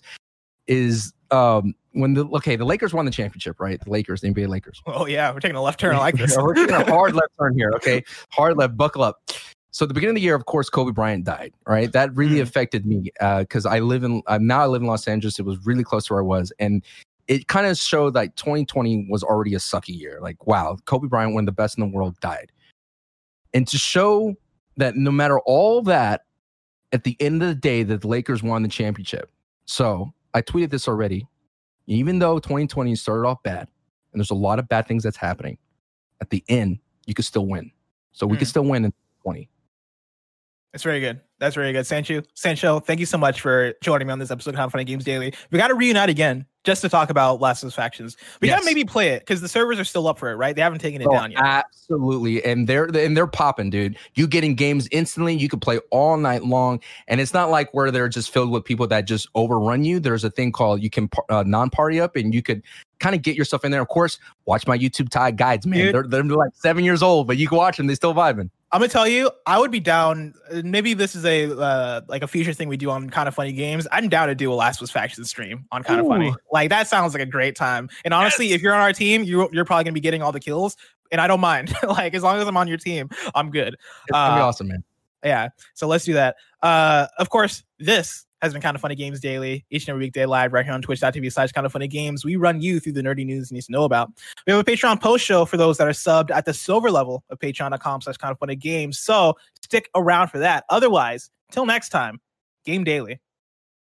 is um, when the, okay, the Lakers won the championship, right? The Lakers, the N B A Lakers. Oh, yeah, we're taking a left turn. I like this. We're taking a hard left turn here, okay? Hard left, buckle up. So at the beginning of the year, of course, Kobe Bryant died, right? That really mm. affected me because uh, I live in, uh, now I live in Los Angeles. It was really close to where I was. And it kind of showed like twenty twenty was already a sucky year. Like, wow, Kobe Bryant, one of the best in the world, died. And to show that no matter all that, at the end of the day, that the Lakers won the championship. So I tweeted this already. Even though twenty twenty started off bad, and there's a lot of bad things that's happening, at the end, you could still win. So we mm. could still win in twenty. That's very good. That's very good. Sancho, Sancho, thank you so much for joining me on this episode of Kind of Funny Games Daily. We got to reunite again just to talk about Last of Us Factions. We yes. got to maybe play it because the servers are still up for it, right? They haven't taken it oh, down yet. Absolutely. And they're and they're popping, dude. You getting games instantly. You can play all night long. And it's not like where they're just filled with people that just overrun you. There's a thing called you can uh, non-party up and you could kind of get yourself in there. Of course, watch my YouTube tag guides, man. They're, they're like seven years old, but you can watch them. They still vibing. I'm gonna tell you, I would be down. Maybe this is a uh, like a future thing we do on Kind of Funny Games. I'm down to do a Last of Us Factions stream on Kind of Funny. Like that sounds like a great time. And honestly, yes. if you're on our team, you you're probably gonna be getting all the kills, and I don't mind. Like as long as I'm on your team, I'm good. It's gonna uh, be awesome, man. Yeah. So let's do that. Uh, of course, this has been Kind of Funny Games Daily, each and every weekday live right here on twitch.tv slash Kind of Funny Games. We run you through the nerdy news you need to know about. We have a Patreon post show for those that are subbed at the silver level of patreon.com slash Kind of Funny Games. So stick around for that. Otherwise, till next time, Game Daily.